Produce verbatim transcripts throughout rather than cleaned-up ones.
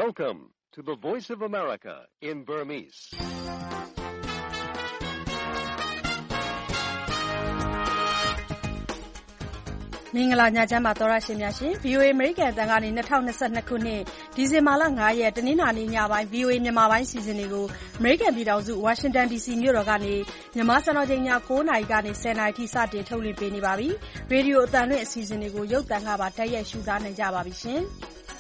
Welcome to the Voice of America in Burmese. ။မင်္ဂလာညချမ်းပါသောရရှင်များရှင် ဗွီအိုအေ အမေရိကန်အသံကနေ၂၀၂၂ခုနှစ်ဒီဇင်ဘာလ၅ရက်တနင်္လာနေ့ညပိုင်း ဗွီအိုအေ မြန်မာပိုင်းစီစဉ်တွေကိုအမေရိကန်ပြည်ထောင်စုဝါရှင်တန်ဒီစီမြို့တော်ကနေမြန်မာစံတော်ချိန်ည၉နာရီကနေ၁၀နာရီထိစတင်ထုတ်လွှင့်ပေးနေပါပြီ။ရေဒီယိုအသံလွှင့်အစီအစဉ်တွေကိုရုပ်သံကပါတိုက်ရိုက်ရှုစားနိုင်ကြပါပြီရှင်။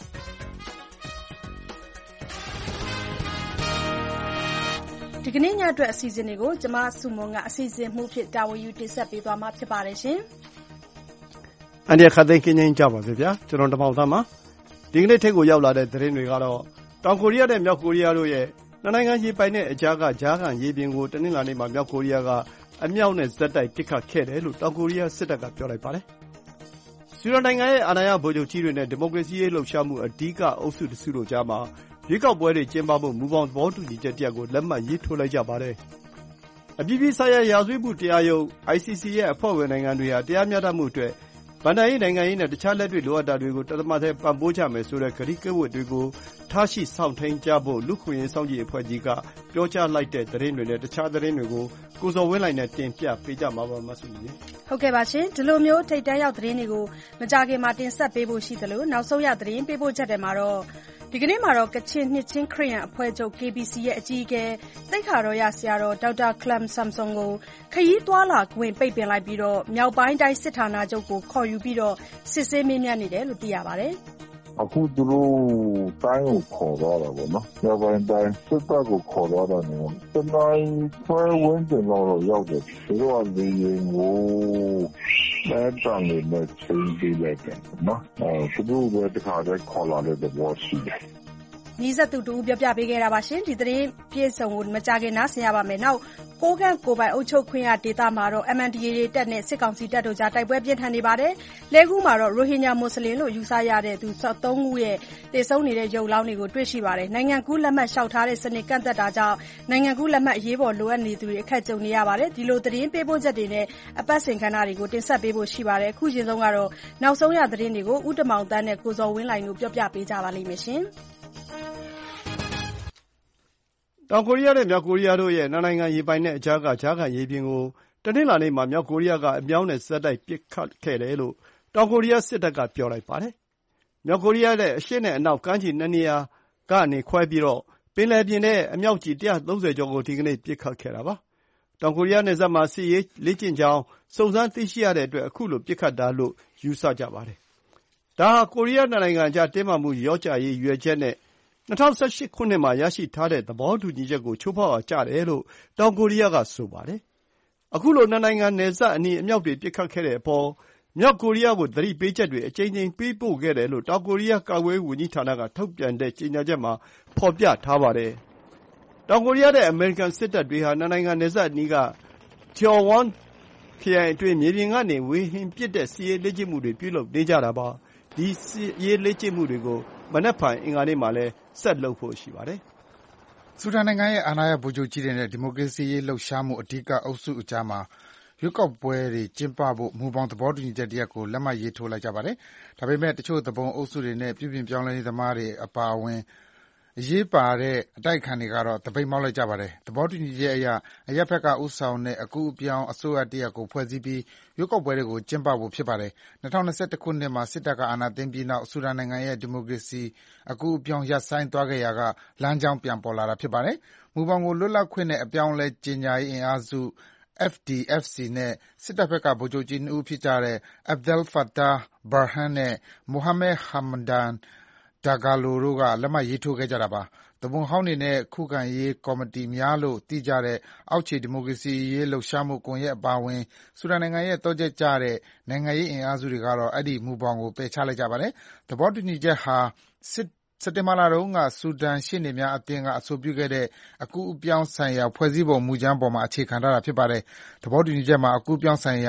ဒီကနေ့ညအတွက်အစီအစဉ်တွေကိုကျမစုမွန်ကအစီအစဉ်မှုဖြစ်တာဝန်ယူတင်ဆက်ပေးသွားမှာဖြစ်ပါတယ်ရှင်။အန်ဒီခတ်သိန်းကင်းချင်းကြပါစေဗျာကျွန်တော်တမောင်သားမှာဒီကနေ့ထိပ်ကိုရောက်လာတဲ့သတင်းတွေကတော့တောင်ကိုရီးယားနဲ့မြောက်ကိုရီးယားတို့ရဲ့နှစ်နိုင်ငံရေပိုင်တဲ့အကြားကကြားခံရေပြင်ကိုတနင်္လာနေ့မှာမြောက်ကိုရီးယားကအမြောက်နဲ့ဇက်တိုက်ပစ်ခတ်ခဲ့တယ်လို့တောင်ကိုရီးယားစစ်တပ်ကပြောလိုက်ပါတယ်။ဆူဒန်နိုင်ငံရဲ့အာဏာရဗိုလ်ချုပ်ကြီးတွေနဲ့ဒီမိုကရေစီရေးလှုပ်ရှားမှုအဓိကအုပ်စုတစုတို့ကြားမှာရွေးကောက်ပွဲတွေကျင်းပဖို့မူပေါင်းသဘောတူညီချက်တရပ်ကိုလက်မှတ်ရေးထိုးလိုက်ကြပါတယ်။အပြည်ပြည်ဆိုင်ရာရာဇဝတ်မှုတရားရုံး အိုင် စီ စီ ရဲ့အဖွဲ့ဝင်နိုင်ငံတွေဟာတရားမျှတမှုအတွက်ဘဏ္ဍာရေးနိုင်ငံရေးနဲ့တခြားလက်တွေ့လိုအပ်တာတွေကိုတသမတ်ထဲပံ့ပိုးကြမယ်ဆိုတဲ့ကတိကဝတ်တွေကိုထားရှိစောင့်ထိန်ကြဖို့လူခွင့်ရေးစောင့်ကြည့်အဖွဲ့ကြီးကပြောကြားလိုက်တဲ့သတင်းတွေနဲ့တခြားသတင်းတွေကိုကိုစော်ဝင်းလိုက်နဲ့တင်ပြပေးကြမှာပါမဆုကြီး။ဟုတ်ကဲ့ပါရှင်ဒီလိုမျိုးထိတ်တန်းရောက်သတင်းတွေကိုမကြခင်မှာတင်ဆက်ပေးဖို့ရှိသလိုနောက်ဆုံးရသတင်းပေးဖို့ချက်တယ်မှာတော့ဒီကနေ့မှာတော့ကချင်နှစ်ချင်းခရစ်ယာန်အဖွဲ့ချုပ် ကေ ဘီ စီ ရဲ့အကြီးအကဲသိက္ခာတော်ရဆရာတော်ဒေါက်တာခလမ်ဆမ်ဆွန်ကိုခရီးသွားလာခွင့်ပိတ်ပင်လိုက်ပြီးတော့မြောက်ပိုင်းတိုင်းစစ်ဌာနချုပ်ကိုခေါ်ယူပြီးတော့စစ်ဆေးမေးမြန်းနေတယ်လို့သိရပါတယ်။အခုသူတို့တိုင်းကိုခေါ်သွားတာပေါ့နော်။မြောက်ပိုင်းတိုင်းစစ်တပ်ကိုခေါ်သွားတာနဲ့တနိုင်ခွဲဝန်းကျင်တော့ရောက်တယ်။သူတို့ကလေရင်ကိုမဲတန်လေးနဲ့ချင်းပေးလိုက်တယ်နော်။အဲသူတို့ကတခါတည်းခေါ်လာတဲ့သဘောရှိတယ်။နီးစပ်သူတူပြောပြပေးခဲ့တာပါရှင်ဒီသတင်းပြည့်စုံကိုမကြခင်နားဆင်ရပါမယ်နောက်ကိုကန့်ကိုပိုင်အုပ်ချုပ်ခွင့်ရဒေသမှာတော့ အမ် အန် ဒီ အေ တပ်နဲ့စစ်ကောင်စီတပ်တို့ကြားတိုက်ပွဲပြင်းထန်နေပါတယ်လဲကူးမှာတော့ရိုဟင်ဂျာမွတ်စလင်လို့ယူဆရတဲ့သူသုံးဦးရဲ့တေဆုံးနေတဲ့ရုပ်လောင်းတွေကိုတွေ့ရှိပါတယ်နိုင်ငံကူးလက်မှတ်လျှောက်ထားတဲ့စနစ်ကန့်သက်တာကြောင့်နိုင်ငံကူးလက်မှတ်အရေးပေါ်လိုအပ်နေသူတွေအခက်ကြုံနေရပါတယ်ဒီလိုသတင်းပေးပို့ချက်တွေနဲ့အပတ်စဉ်ခဏတွေကိုတင်ဆက်ပေးဖို့ရှိပါတယ်အခုချိန်ဆုံးကတော့နောက်ဆုံးရသတင်းတွေကိုဥတမောင်တန်းနဲ့ကိုစော်ဝင်းလိုင်တို့ပြောပြပေးကြပါလိမ့်မယ်ရှင်တောင်ကိုရီးယားနဲ့မြောက်ကိုရီးယားတို့ရဲ့နှစ်နိုင်ငံရေပိုင်တဲ့အကြားကကြားခံရေပြင်ကိုတနင်္လာနေ့မှာမြောက်ကိုရီးယားကအမြောက်နဲ့ဇက်တိုက်ပစ်ခတ်ခဲ့တယ်လို့တောင်ကိုရီးယားစစ်တပ်ကပြောလိုက်ပါတယ်။မြောက်ကိုရီးယားရဲ့အရှေ့နဲ့အနောက်ကမ်းခြေနှစ်နေရာကနေခွဲပြီးတော့ပင်လယ်ပြင်နဲ့အမြောက်ကြီး၁၃၀ကျော်ကိုဒီကနေ့ပစ်ခတ်ခဲ့တာပါ။တောင်ကိုရီးယားနယ်စပ်မှာစစ်ရေးလေ့ကျင့်ကြောင်းစုံစမ်းသိရှိရတဲ့အတွက်အခုလိုပစ်ခတ်တာလို့ယူဆကြပါတယ်။ဒါဟာကိုရီးယားနှစ်နိုင်ငံအကြားတင်းမာမှုလျော့ကျရေးရည်ရွယ်ချက်နဲ့၂၀၁၈ခုနှစ်မှာရရှိထားတဲ့သဘောတူညီချက်ကိုချိုးဖောက်ရာကျတယ်လို့တောင်ကိုရီးယားကဆိုပါတယ်။အခုလိုနှစ်နိုင်ငံနယ်စပ်အနီးအမြောက်တွေပစ်ခတ်ခဲ့တဲ့အပေါ်မြောက်ကိုရီးယားကိုသတိပေးချက်တွေအကြိမ်ကြိမ်ပေးပို့ခဲ့တယ်လို့တောင်ကိုရီးယားကာကွယ်ရေးဝန်ကြီးဌာနကထုတ်ပြန်တဲ့ကြေညာချက်မှာဖော်ပြထားပါတယ်။တောင်ကိုရီးယားနဲ့အမေရိကန်စစ်တပ်တွေဟာနှစ်နိုင်ငံနယ်စပ်အနီးက Cheongwon ခရိုင်အတွင်းမြေပြင်ကနေဝေဟင်ပစ်တဲ့စစ်ရေးလေ့ကျင့်မှုတွေပြုလုပ်နေကြတာပါ။ဒီစစ်ရေးလေ့ကျင့်မှုတွေကိုမနက်ဖြန်အင်္ဂါနေ့မှာလည်းဆက်လုပ်ဖို့ရှိပါတယ်။ဆူဒန်နိုင်ငံရဲ့အာဏာရဗိုလ်ချုပ်ကြီးတွေနဲ့ဒီမိုကရေစီရေးလှုပ်ရှားမှုအဓိကအုပ်စုအကြားမှာရွေးကောက်ပွဲတွေကျင်းပဖို့မူပေါင်းသဘောတူညီချက်တရပ်ကိုလက်မှတ်ရေးထိုးလိုက်ကြပါတယ်။ဒါပေမဲ့တချို့သူပုန်အုပ်စုတွေနဲ့ပြုပြင်ပြောင်းလဲရေးသမားတွေအပါအဝင်အရေးပါတဲ့အတိုက်အခံတွေကတော့သပိတ်မှောက်လိုက်ကြပါတယ်။သဘောတူညီချက်အရအရပ်ဘက်ကဦးဆောင်တဲ့အကူအပြောင်းအစိုးရတရပ်ကိုဖွဲ့စည်းပြီးရွေးကောက်ပွဲတွေကိုကျင်းပဖို့ဖြစ်ပါတယ်။၂၀၂၁ခုနှစ်မှာစစ်တပ်ကအာဏာသိမ်းပြီးနောက်ဆူဒန်နိုင်ငံရဲ့ဒီမိုကရေစီအကူအပြောင်းရပ်ဆိုင်းသွားခဲ့ရာကလမ်းကြောင်းပြန်ပေါ်လာတာဖြစ်ပါတယ်။မူဘောင်ကိုလွတ်လပ်ခွင့်နဲ့အပြောင်းအလဲကြေညာရေးအင်အားစု အက်ဖ် ဒီ အက်ဖ် စီ နဲ့စစ်တပ်ဘက်ကဗိုလ်ချုပ်ကြီးနှစ်ဦးဖြစ်ကြတဲ့ Abdel Fattah Burhan နဲ့ Mohamed Hamdan Dagalo တို့ကလက်မှတ်ရေးထိုးခဲ့ကြတာပါ။သူပုန်ဟောင်းတွေနဲ့ခုခံရေးကော်မတီများလို့သိကြတဲ့အောက်ခြေဒီမိုကရေစီရေးလှုပ်ရှားမှုကွန်ရက်အပါအဝင်ဆူဒန်နိုင်ငံရဲ့သော့ချက်ကျတဲ့နိုင်ငံရေးအင်အားစုတွေကတော့အဲဒီမူဘောင်ကိုပယ်ချလိုက်ကြပါတယ်။သဘောတူညီချက်ဟာစက်တင်ဘာလတုန်းကဆူဒန်ရှေ့နေများအသင်းကအဆိုပြုခဲ့တဲ့အကူအပြောင်းဆိုင်ရာဖွဲ့စည်းပုံမူကြမ်းပေါ်မှာအခြေခံထားတာဖြစ်ပါတယ်။သဘောတူညီချက်မှာအကူအပြောင်းဆိုင်ရာ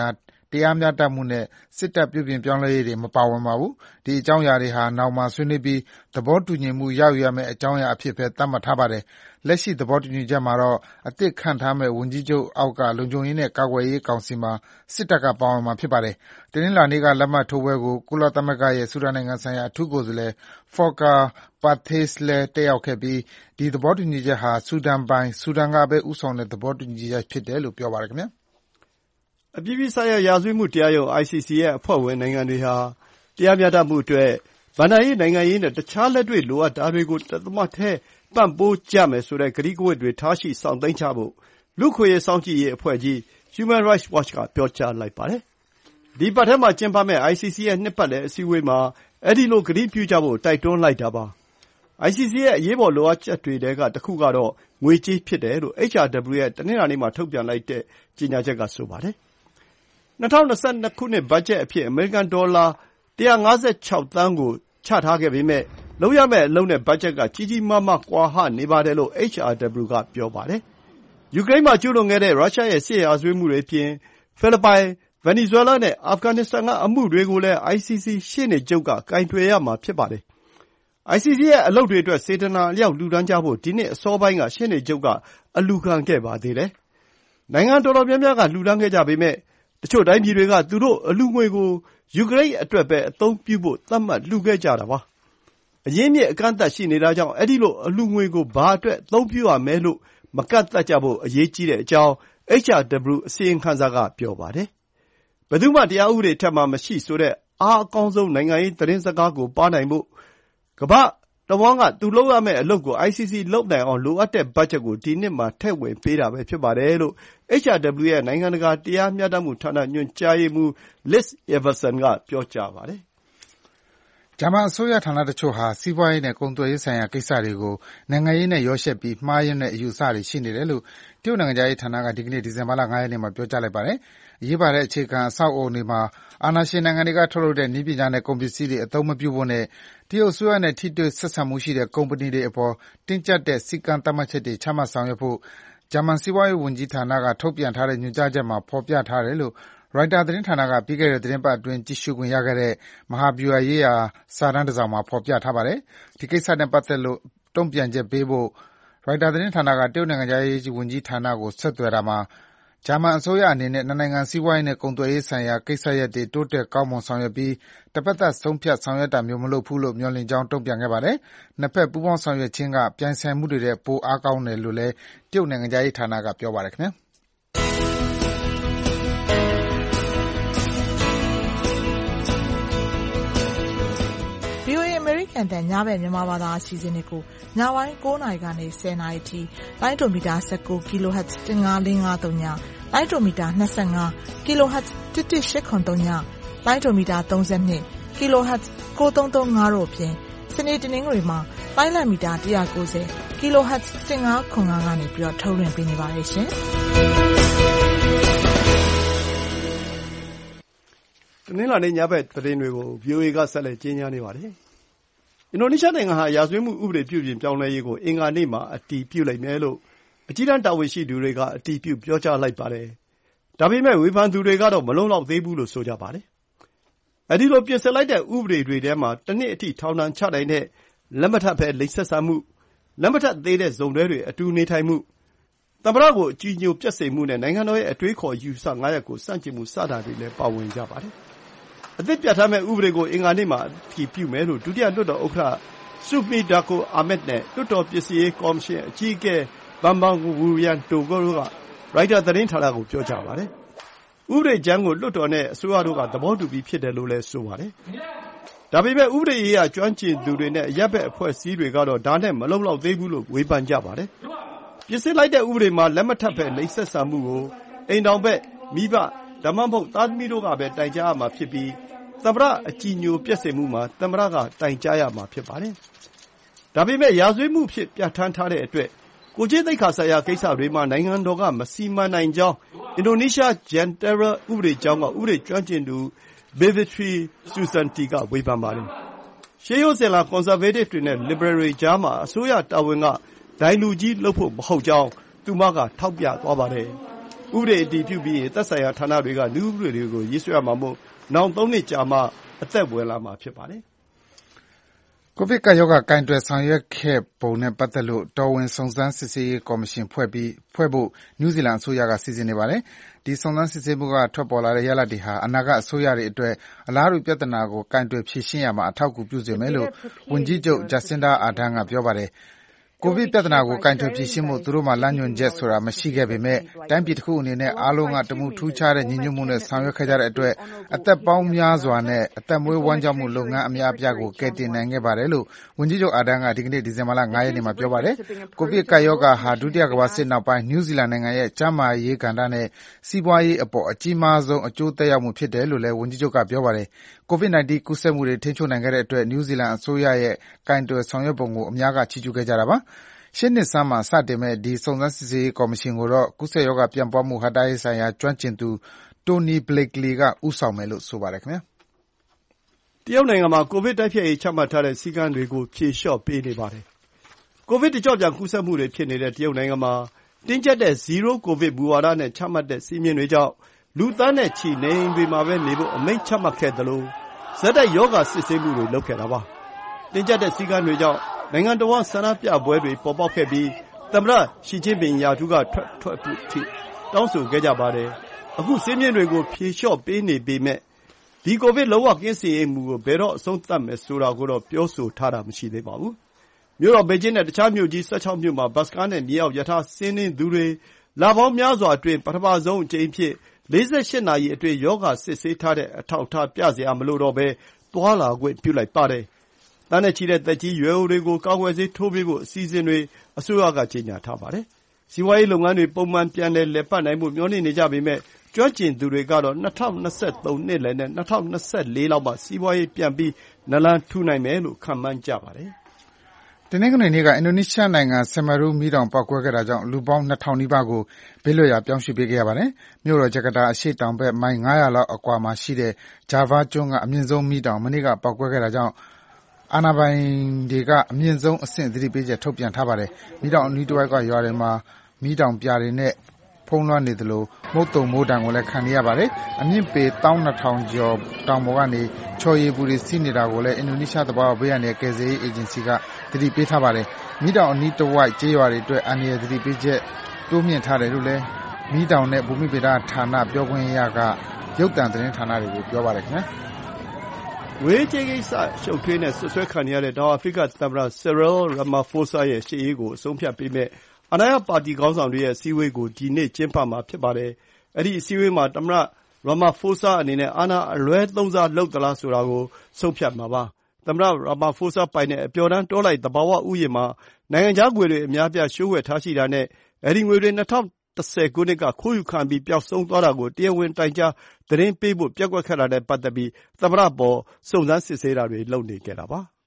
တရားမျှတမှုနဲ့စစ်တပ်ပြုပြင်ပြောင်းလဲရေးတွေမပါဝင်ပါဘူး။ဒီအကြောင်းအရာတွေဟာနောက်မှဆွေးနွေးပြီးသဘောတူညီမှုရယူရမယ့်အကြောင်းအရာအဖြစ်ပဲသတ်မှတ်ထားပါတယ်။လက်ရှိသဘောတူညီချက်မှာတော့အသစ်ခန့်ထားမယ့်ဝန်ကြီးချုပ်အောက်ကလုံခြုံရေးနဲ့ကာကွယ်ရေးကောင်စီမှာစစ်တပ်ကပါဝင်မှာဖြစ်ပါတယ်။တနင်္လာနေ့ကလက်မှတ်ထိုးပွဲကိုကုလသမဂ္ဂရဲ့ဆူဒန်နိုင်ငံဆိုင်ရာအထူးကိုယ်စားလှယ် Volker Perthes လည်းတက်ရောက်ခဲ့ပြီးဒီသဘောတူညီချက်ဟာဆူဒန်ပိုင်ဆူဒန်ကပဲဦးဆောင်တဲ့သဘောတူညီချက်ဖြစ်တယ်လို့ပြောပါတယ်ခင်ဗျာ။အပြည်ပြည်ဆိုင်ရာရာဇဝတ်မှုတရားရုံး I C C ရဲ့အဖွဲ့ဝင်နိုင်ငံတွေဟာတရားမျှတမှုအတွက်ဘဏ္ဍာရေးနိုင်ငံရေးနဲ့တခြားလက်တွေ့လိုအပ်တာတွေကိုတသမတ်ထဲပံ့ပိုးကြမယ်ဆိုတဲ့ကတိကဝတ်တွေထားရှိဆောင်သိမ်းကြဖို့လူ့ခွင့်ရေးစောင့်ကြည့်ရေးအဖွဲ့ကြီး Human Rights Watch ကပြောကြားလိုက်ပါတယ်။ဒီပတ်ထဲမှာကျင်းပမယ့် I C C ရဲ့နှစ်ပတ်လည်အစည်းအဝေးမှာအဲဒီလိုကတိပြုကြဖို့တိုက်တွန်းလိုက်တာပါ။ I C C ရဲ့အရေးပေါ်လိုအပ်ချက်တွေထဲကတစ်ခုကတော့ငွေကြေးဖြစ်တယ်လို့ H R W ရဲ့တနင်္လာနေ့မှာထုတ်ပြန်လိုက်တဲ့ကြေညာချက်ကဆိုပါတယ်။၂၀၂၂ ခုနှစ်ဘတ်ဂျက်အဖြစ်အမေရိကန်ဒေါ်လာ၁၅၆သန်းကိုချထားခဲ့ပေမဲ့လုပ်ရမယ့်အလုပ်နဲ့ဘတ်ဂျက်ကကြီးကြီးမားမားကွာဟနေပါတယ်လို့ H R W ကပြောပါတယ်။ယူကရိန်းမှာကျူးလွန်ခဲ့တဲ့ရုရှားရဲ့စစ်ရာဇဝတ်မှုတွေအပြင်ဖိလစ်ပိုင်၊ဗင်နီဇွဲလားနဲ့အာဖဂန်နစ္စတန်ကအမှုတွေကိုလည်း I C C ရှေ့နေချုပ်ကကိုင်တွယ်ရမှာဖြစ်ပါတယ်။ I C C ရဲ့အလုပ်တွေအတွက်စေတနာအလျောက်လှူဒါန်းကြဖို့ဒီနှစ်အစောပိုင်းကရှေ့နေချုပ်ကအလှူခံခဲ့ပါသေးတယ်။နိုင်ငံတော်တော်များများကလှူဒါန်းခဲ့ကြပေမဲ့တချို့တိုင်းပြည်တွေကသူတို့အလှူငွေကိုယူကရိန်းအတွက်ပဲအသုံးပြုဖို့သတ်မှတ်လှူခဲ့ကြတာပါ။အရင်းအမြစ်အကန့်အသတ်ရှိနေတာကြောင့်အဲဒီလိုအလှူငွေကိုဘာအတွက်အသုံးပြုရမယ်လို့မကန့်သတ်ကြဖို့အရေးကြီးတဲ့အကြောင်း H R W အစီရင်ခံစာကပြောပါတယ်။ဘယ်သူမှတရားဥပဒေအထက်မှာမရှိဆိုတဲ့အားအကောင်းဆုံးနိုင်ငံရေးသတင်းစကားကိုပါးနိုင်ဖို့ကမ္ဘာတဝန်းကသူလုပ်ရမယ့်အလုပ်ကို I C C လုပ်နိုင်အောင်လိုအပ်တဲ့ဘတ်ဂျက်ကိုဒီနှစ်မှာထည့်ဝင်ပေးတာပဲဖြစ်ပါတယ်လို့ H R W ရဲ့နိုင်ငံတကာတရားမျှတမှုဌာနညွှန်ကြားရေးမှူး Liz Everson ကပြောကြားပါတယ်။ဂျာမန်အစိုးရဌာနတချို့ဟာစီးပွားရေးနဲ့ကုန်သွယ်ရေးဆိုင်ရာကိစ္စတွေကိုနိုင်ငံရေးနဲ့ရောယှက်ပြီးမှားယွင်းတဲ့အယူအဆတွေရှိနေတယ်လို့တရုတ်နိုင်ငံခြားရေးဌာနကဒီကနေ့ဒီဇင်ဘာလ၅ရက်နေ့မှာပြောကြားလိုက်ပါတယ်။အရေးပါတဲ့အခြေခံအဆောက်အအုံတွေမှာအာဏာရှင်နိုင်ငံတွေကထုတ်လုပ်တဲ့နည်းပညာနဲ့ကုန်ပစ္စည်းတွေအသုံးမပြုဖို့နဲ့တရုတ်အစိုးရနဲ့ထိတွေ့ဆက်ဆံမှုရှိတဲ့ကုမ္ပဏီတွေအပေါ်တင်းကျပ်တဲ့စည်းကမ်းသတ်မှတ်ချက်တွေချမှတ်ဆောင်ရွက်ဖို့ဂျာမန်စီးပွားရေးဝန်ကြီးဌာနကထုတ်ပြန်ထားတဲ့ညွှန်ကြားချက်မှာဖော်ပြထားတယ်လို့ရိုက်တာသတင်းဌာနကပြီးခဲ့တဲ့သီတင်းပတ်အတွင်းကြည့်ရှုခွင့်ရခဲ့တဲ့မဟာဗျူဟာရေးရာစာတမ်းတစောင်မှာဖော်ပြထားပါတယ်။ဒီကိစ္စနဲ့ပတ်သက်လို့တုံ့ပြန်ချက်ပေးဖို့ရိုက်တာသတင်းဌာနကတရုတ်နိုင်ငံခြားရေးဝန်ကြီးဌာနကိုဆက်သွယ်တာမှာဂျာမန်အစိုးရအနေနဲ့နှစ်နိုင်ငံစီးပွားရေးနဲ့ကုန်သွယ်ရေးဆိုင်ရာကိစ္စရပ်တွေတိုးတက်ကောင်းမွန်ဆောင်ရွက်ပြီးတပတ်သက်ဆုံးဖြတ်ဆောင်ရွက်တာမျိုးမလုပ်ဘူးလို့မျှော်လင့်ကြောင်းတုံ့ပြန်ခဲ့ပါတယ်။နှစ်ဖက်ပူးပေါင်းဆောင်ရွက်ခြင်းကပြိုင်ဆိုင်မှုတွေတဲ့ပိုအားကောင်းတယ်လို့လည်းတရုတ်နိုင်ငံခြားရေးဌာနကပြောပါတယ်ခင်ဗျာ။ဗွီအိုအေ အမေရိကန်အသံညဘက်မြန်မာဘာသာအစီအစဉ်တွေကိုညပိုင်း၉နာရီကနေ၁၀နာရီထိလိုင်းဒိုမီတာ၁၉ kHz ၁၅၄၅၃ညလိုင်းဒိုမီတာ၂၅ kHz ၁၁၈၇၃ညလိုင်းဒိုမီတာ၃၂ kHz ၉၃၃၅တို့အပြင်စနေတနင်္ဂနွေမှာလိုင်းလံမီတာ၁၉၀ kHz ၁၅ခွန်၅ကနေပြီးတော့ထုတ်လွှင့်ပေးနေပါတယ်ရှင်တနင်္လာနေ့ညဘက်သတင်းတွေကို ဗွီအိုအေ ကဆက်လက်ကြီးညားနေပါတယ်။အင်ဒိုနီးရှားနိုင်ငံဟာရာဇဝတ်မှုဥပဒေပြုပြင်ပြောင်းလဲရေးကိုအင်္ဂါနေ့မှာအတည်ပြုလိုက်မယ်လို့အကြီးတန်းတာဝန်ရှိသူတွေကအတည်ပြုပြောကြားလိုက်ပါတယ်။ဒါပေမဲ့ဝေဖန်သူတွေကတော့မလုံလောက်သေးဘူးလို့ဆိုကြပါတယ်။အဲဒီလိုပြင်ဆင်လိုက်တဲ့ဥပဒေတွေထဲမှာတနှစ်အထိထောင်ဒဏ်ချနိုင်တဲ့လက်မထပ်ဘဲလိင်ဆက်ဆံမှု၊လက်မထပ်သေးတဲ့စုံတွဲတွေအတူနေထိုင်မှု၊သမ္မတကိုအကြည်ညိုပျက်စေမှုနဲ့နိုင်ငံတော်ရဲ့အတွေးအခေါ်အယူအဆငါးရပ်ကိုဆန့်ကျင်မှုစတာတွေလည်းပါဝင်ကြပါတယ်။အသစ်ပြဋ္ဌာန်းမယ့်ဥပဒေကိုအင်္ဂါနေ့မှာအတည်ပြုမယ်လို့ဒုတိယလွှတ်တော်ဥက္ကဋ္ဌ Sufmi Dasko Ahmed နဲ့လွှတ်တော်ပြင်ဆင်ရေးကော်မရှင်အကြီးအကဲ Bambang Wuryanto တို့ကရိုက်တာသတင်းဌာနကိုပြောကြားပါတယ်။ဥပဒေကြမ်းကိုလွှတ်တော်နဲ့အစိုးရတို့ကသဘောတူပြီးဖြစ်တယ်လို့လည်းဆိုပါတယ်။ဒါပေမဲ့ဥပဒေရေးရာကျွမ်းကျင်သူတွေနဲ့အရပ်ဘက်အဖွဲ့အစည်းတွေကတော့ဒါနဲ့မလုံလောက်သေးဘူးလို့ဝေဖန်ကြပါတယ်။ပြင်ဆင်လိုက်တဲ့ဥပဒေမှာလက်မထပ်ဘဲလိင်ဆက်ဆံမှုကိုအိမ်ထောင်ဘက်မိဘဒါမှမဟုတ်သားသမီးတို့ကပဲတိုင်ကြားရမှာဖြစ်ပြီးသမ္မတအကြည်ညိုပျက်စေမှုမှာသမ္မတကတိုင်ကြားရမှာဖြစ်ပါတယ်။ဒါပေမဲ့ရာဇဝတ်မှုဖြစ်ပြဋ္ဌာန်းထားတဲ့အတွက်ကိုယ်ကျင့်သိက္ခာဆိုင်ရာကိစ္စတွေမှာနိုင်ငံတော်ကမစီမံနိုင်ကြောင်းအင်ဒိုနီးရှား Jentera ဥပဒေကျောင်းကဥပဒေကျွမ်းကျင်သူ Bivitri Susanti ကဝေဖန်ပါတယ်။ရှေးရိုးစဉ်လာကွန်ဆာဗေးတစ်တွေနဲ့လစ်ဘရယ်တွေကြားမှာအစိုးရတာဝန်ကဒိုင်လူကြီးလုပ်ဖို့မဟုတ်ကြောင်းသူမကထောက်ပြသွားပါတယ်။ဥပဒေအတည်ပြုပြီးရင်သက်ဆိုင်ရာဌာနတွေကနည်းဥပဒေတွေကိုရေးဆွဲရမှာမို့နောင်သုံးနှစ်ကြာမှအသက်ဝင်လာမှာဖြစ်ပါတယ်ကိုဗစ်ကပ်ရောဂါကိုင်တွယ်ဆောင်ရွက်ခဲ့ပုံနဲ့ပတ်သက်လို့တော်ဝင်စုံစမ်းစစ်ဆေးရေးကော်မရှင်ဖွဲ့ပြီးဖွဲ့ဖို့နယူးဇီလန်အစိုးရကစီစဉ်နေပါတယ်။ဒီစုံစမ်းစစ်ဆေးမှုကထွက်ပေါ်လာတဲ့ရလဒ်တွေဟာအနာဂတ်အစိုးရတွေအတွက်အလားတူပြဿနာကိုကိုင်တွယ်ဖြေရှင်းရမှာအထောက်အကူပြုစေမယ်လို့ဝန်ကြီးချုပ် Jacinda Ardern ကပြောပါတယ်။ကိုဗစ်ပြဿနာကိုကိုင်တွယ်ဖြေရှင်းဖို့သူတို့မှာလမ်းညွှန်ချက်ဆိုတာမရှိခဲ့ပေမဲ့တိုင်းပြည်တစ်ခုအနေနဲ့အားလုံးကတမှုထူးခြားတဲ့ညီညွတ်မှုနဲ့ဆောင်ရွက်ခဲ့ကြတဲ့အတွက်အသက်ပေါင်းများစွာနဲ့အသက်မွေးဝမ်းကြောင်းမှုလုပ်ငန်းအများအပြားကိုကယ်တင်နိုင်ခဲ့ပါတယ်လို့ဝန်ကြီးချုပ်အာဒန်ကဒီကနေ့ဒီဇင်ဘာလ၅ရက်နေ့မှာပြောပါတယ်။ကိုဗစ်ကပ်ရောဂါဟာဒုတိယကမ္ဘာစစ်နောက်ပိုင်းနယူးဇီလန်နိုင်ငံရဲ့ကျန်းမာရေးကဏ္ဍနဲ့စီးပွားရေးအပေါ်အကြီးမားဆုံးအကျိုးသက်ရောက်မှုဖြစ်တယ်လို့လည်းဝန်ကြီးချုပ်ကပြောပါတယ်။ ကိုဗစ်-19 ကူးစက်မှုတွေထိန်းချုပ်နိုင်ခဲ့တဲ့အတွက်နယူးဇီလန်အစိုးရရဲ့ကိုင်တွယ်ဆောင်ရွက်ပုံကိုအများကချီးကျူးခဲ့ကြတာပါ။ရှေ့နှစ်ဆန်းမှာစတင်မယ့်ဒီစုံစမ်းစစ်ဆေးရေးကော်မရှင်ကိုတော့ကူးစက်ရောဂါပြန့်ပွားမှုဟန့်တားရေးဆိုင်ရာကျွမ်းကျင်သူ Tony Blakely ကဦးဆောင်မယ်လို့ဆိုပါတယ်ခင်ဗျာ။တရုတ်နိုင်ငံမှာကိုဗစ်တိုက်ဖျက်ရေးချမှတ်ထားတဲ့စည်းကမ်းတွေကိုဖြေလျှော့ပေးနေပါတယ်။ကိုဗစ်တကျော့ပြန်ကူးစက်မှုတွေဖြစ်နေတဲ့တရုတ်နိုင်ငံမှာတင်းကျပ်တဲ့ Zero COVID မူဝါဒနဲ့ချမှတ်တဲ့စည်းမျဉ်းတွေကြောင့်လူသန်းနဲ့ချီနေအိမ်တွေမှာပဲနေဖို့အမိန့်ချမှတ်ခဲ့သလိုဆက်တိုက်ရောဂါစစ်ဆေးမှုတွေလုပ်ခဲ့တာပါ။တင်းကျပ်တဲ့စည်းကမ်းတွေကြောင့်နိုင်ငံတော်ဝန်ဆန္ဒပြပွဲတွေပေါ်ပေါက်ခဲ့ပြီးသမ္မတရှီကျင်းပင်ရာထူးကထွက်ထွက်ဖို့ထိတောင်းဆိုခဲ့ကြပါတယ်။အခုစည်းမျဉ်းတွေကိုဖြေလျှော့ပေးနေပေမဲ့ဒီကိုဗစ်လုံးဝကင်းစင်ရေးမူကိုဘယ်တော့အဆုံးသတ်မယ်ဆိုတာကိုတော့ပြောဆိုထားတာမရှိသေးပါဘူး။မြို့တော်ဘေကျင်းနဲ့တခြားမြို့ကြီး၁၆မြို့မှာဘတ်စ်ကားနဲ့မြေအောက်ရထားစီးနင်းသူတွေလပေါင်းများစွာအတွင်းပထမဆုံးအကြိမ်အဖြစ်လေးဆယ့်ရှစ်နာရီအတွင်းရောဂါစစ်ဆေးထားတဲ့အထောက်အထားပြစရာမလိုတော့ဘဲသွားလာခွင့်ပြုလိုက်ပါတယ်။သန်းနဲ့ချီတဲ့သက်ကြီးရွယ်အိုတွေကိုကာကွယ်ဆေးထိုးပေးဖို့အစီအစဉ်တွေအစိုးရကကြေညာထားပါတယ်။စီးပွားရေးလုပ်ငန်းတွေပုံမှန်ပြန်လည်လည်ပတ်နိုင်ဖို့မျှော်လင့်နေကြပေမဲ့ကျွမ်းကျင်သူတွေကတော့၂၀၂၃နှစ်လယ်နဲ့၂၀၂၄လောက်မှစီးပွားရေးပြန်ပြီးနလန်ထူနိုင်မယ်လို့ခန့်မှန်းကြပါတယ်။တနင်္ဂနွေနေ့ကအင်ဒိုနီးရှားနိုင်ငံဆယ်မာရူးမီးတောင်ပေါက်ကွဲခဲ့တာကြောင့်လူပေါင်း၂ထောင်နီးပါးကိုဘေးလွတ်ရာပြောင်းရွှေ့ပေးခဲ့ရပါတယ်။မြို့တော်ဂျကာတာအရှေ့တောင်ဘက်မိုင်၅ရာလောက်အကွာမှာရှိတဲ့ဂျာဗားကျွန်းကအမြင့်ဆုံးမီးတောင်မနေ့ကပေါက်ကွဲခဲ့တာကြောင့်အာဏာပိုင်တွေကအမြင့်ဆုံးအဆင့်သတိပေးချက်ထုတ်ပြန်ထားပါတယ်။မီးတောင်အနီးတစ်ဝိုက်ကရွာတွေမှာမီးတောင်ပြာတွေနဲ့ဖုံးလွှမ်းနေသလိုမုတ်သုန်မိုးဒဏ်ကိုလည်းခံနေရပါတယ်။အမြင့်ပေ၁၂၀၀၀ကျော်တောင်ပေါ်ကနေချော်ရည်ပူတွေစီးနေတာကိုလည်းအင်ဒိုနီးရှားသဘာဝဘေးအန္တရာယ်ကယ်ဆယ်ရေးအေဂျင်စီကသတိပေးထားပါတယ်။မီးတောင်အနီးတစ်ဝိုက်ကျေးရွာတွေအတွက်အန္တရာယ်သတိပေးချက်တိုးမြှင့်ထားတယ်လို့လည်းမီးတောင်နဲ့ဘူမိဗေဒဌာနပြောခွင့်ရကရုပ်သံသတင်းဌာနတွေကိုပြောပါတယ်ခင်ဗျာ။ငွေကြေးကိစ္စရှုပ်ထွေးနဲ့ဆွဆွဲခံနေရတဲ့တောင်အာဖရိကသမ္မတ Cyril Ramaphosa ရဲ့ရှေ့ရေးကိုအဆုံးဖြတ်ပေးမဲ့အာဏာရပါတီခေါင်းဆောင်တွေရဲ့အစည်းအဝေးကိုဒီနေ့ကျင်းပမှာဖြစ်ပါတယ်။အဲဒီအစည်းအဝေးမှာသမ္မတ Ramaphosa အနေနဲ့အာဏာအလွဲသုံးစားလုပ်သလားဆိုတာကိုဆုံးဖြတ်မှာပါ။သမ္မတ Ramaphosa ပိုင်တဲ့အပျော်တမ်းတောလိုက်သဘာဝဥယျာဉ်မှာနိုင်ငံခြားငွေတွေအများအပြားလျှို့ဝှက်ထားရှိတာနဲ့အဲဒီငွေတွေ၂၀၁၀ခုနှစ်ကခိုးယူခံပြီးပျောက်ဆုံးသွားတာကိုတရားဝင်တိုင်ကြားသတင်းပေးဖို့ပျက်ကွက်ခဲ့တာနဲ့ပတ်သက်ပြီးသမ္မတအပေါ်စုံစမ်းစစ်ဆေးတာတွေလုပ်နေခဲ့တာပါ။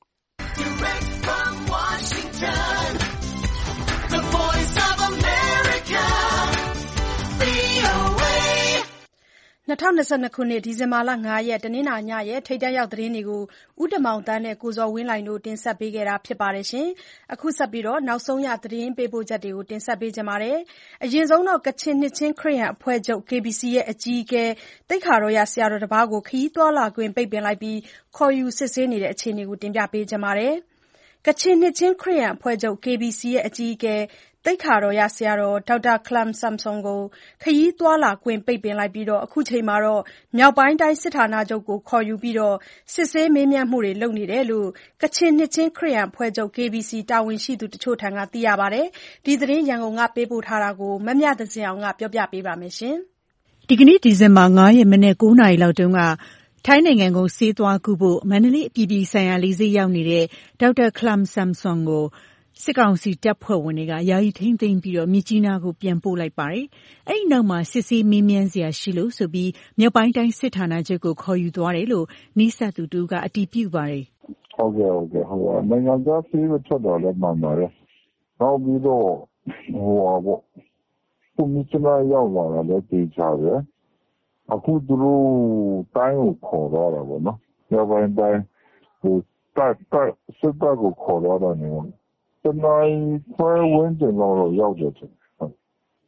၂၀၂၂ခုနှစ်ဒီဇင်ဘာလ၅ရက်တနင်္လာညရဲ့ထိပ်တန်းရောက်သတင်းတွေကိုဦးတင်မောင်သန်းနဲ့ကိုဇော်ဝင်းလှိုင်တို့တင်ဆက်ပေးခဲ့တာဖြစ်ပါတယ်။အခုဆက်ပြီးနောက်ဆုံးရသတင်းပေးပို့ချက်တွေကိုတင်ဆက်ပေးကြပါမယ်။အရင်ဆုံးကချင်နှစ်ချင်းခရစ်ယာန်အဖွဲ့ချုပ် ကေ ဘီ စီ ရဲ့အကြီးအကဲသိက္ခာတော်ရဆရာတော်တစ်ပါးကိုခရီးသွားလာခွင့်ပိတ်ပင်လိုက်ပြီးခေါ်ယူစစ်ဆေးနေတဲ့အခြေအနေကိုတင်ပြပေးကြပါမယ်။ကချင်နှစ်ချင်းခရစ်ယာန်အဖွဲ့ချုပ် ကေ ဘီ စီ ရဲ့အကြီးအကဲသိက္ခာတော်ရဆရာတော်ဒေါက်တာခလမ်ဆမ်ဆွန်ကိုခရီးသွားလာခွင့်ပိတ်ပင်လိုက်ပြီးအခုချိန်မှာမြောက်ပိုင်းတိုင်းစစ်ဌာနချုပ်ကိုခေါ်ယူပြီးစစ်ဆေးမေးမြန်းမှုတွေလုပ်နေတယ်လို့ကချင်နှစ်ချင်းခရစ်ယာန်အဖွဲ့ချုပ် ကေ ဘီ စီ တာဝန်ရှိသူတချို့ထံကသိရပါတယ်။ဒီသတင်းရန်ကုန်ကပေးပို့ထားတာကိုမမြသဇင်အောင်ကပြောပြပေးပါမယ်။ဒီကနေ့ဒီဇင်ဘာ၅ရက်မနက်၉နာရီလောက်တုန်းကထိုင်းနိုင်ငံကိုဆေးသွားကုဖို့မန္တလေးအပြည်ပြည်ဆိုင်ရာလေဆိပ်ရောက်နေတဲ့ဒေါက်တာခလမ်ဆမ်ဆွန်ကိုစစ်ကောင်စီတပ်ဖွဲ့ဝင်တွေကယာယီထိန်းသိမ်းပြီးမြစ်ကြီးနားကိုပြန်ပို့လိုက်ပါတယ်။အဲဒီနောက်မှာစစ်ဆေးမေးမြန်းစရာရှိလို့ဆိုပြီးမြောက်ပိုင်းတိုင်းစစ်ဌာနချုပ်ကိုခေါ်ယူသွားတယ်လို့နီးစပ်သူတူကအတည်ပြုပါတယ်။ဟုတ်ကဲ့ဟုတ်ကဲ့ဟုတ်ပါနိုင်ငံသားဆေးထွက်တော်လည်းမှန်ပါတယ်။နောက်ပြီးတော့ဟိုပါပေါ့ခုမြစ်ကြီးနားရောက်လာတာလည်းသိကြတယ်။အခုသူတို့တိုင်းကိုခေါ်တော့တာပေါ့နော်။မြောက်ပိုင်းတိုင်းဟိုတက်တက်စစ်တပ်ကိုခေါ်တော့တာနေတနားခွဲဝန်းကျင်လောက်ရောက်တယ်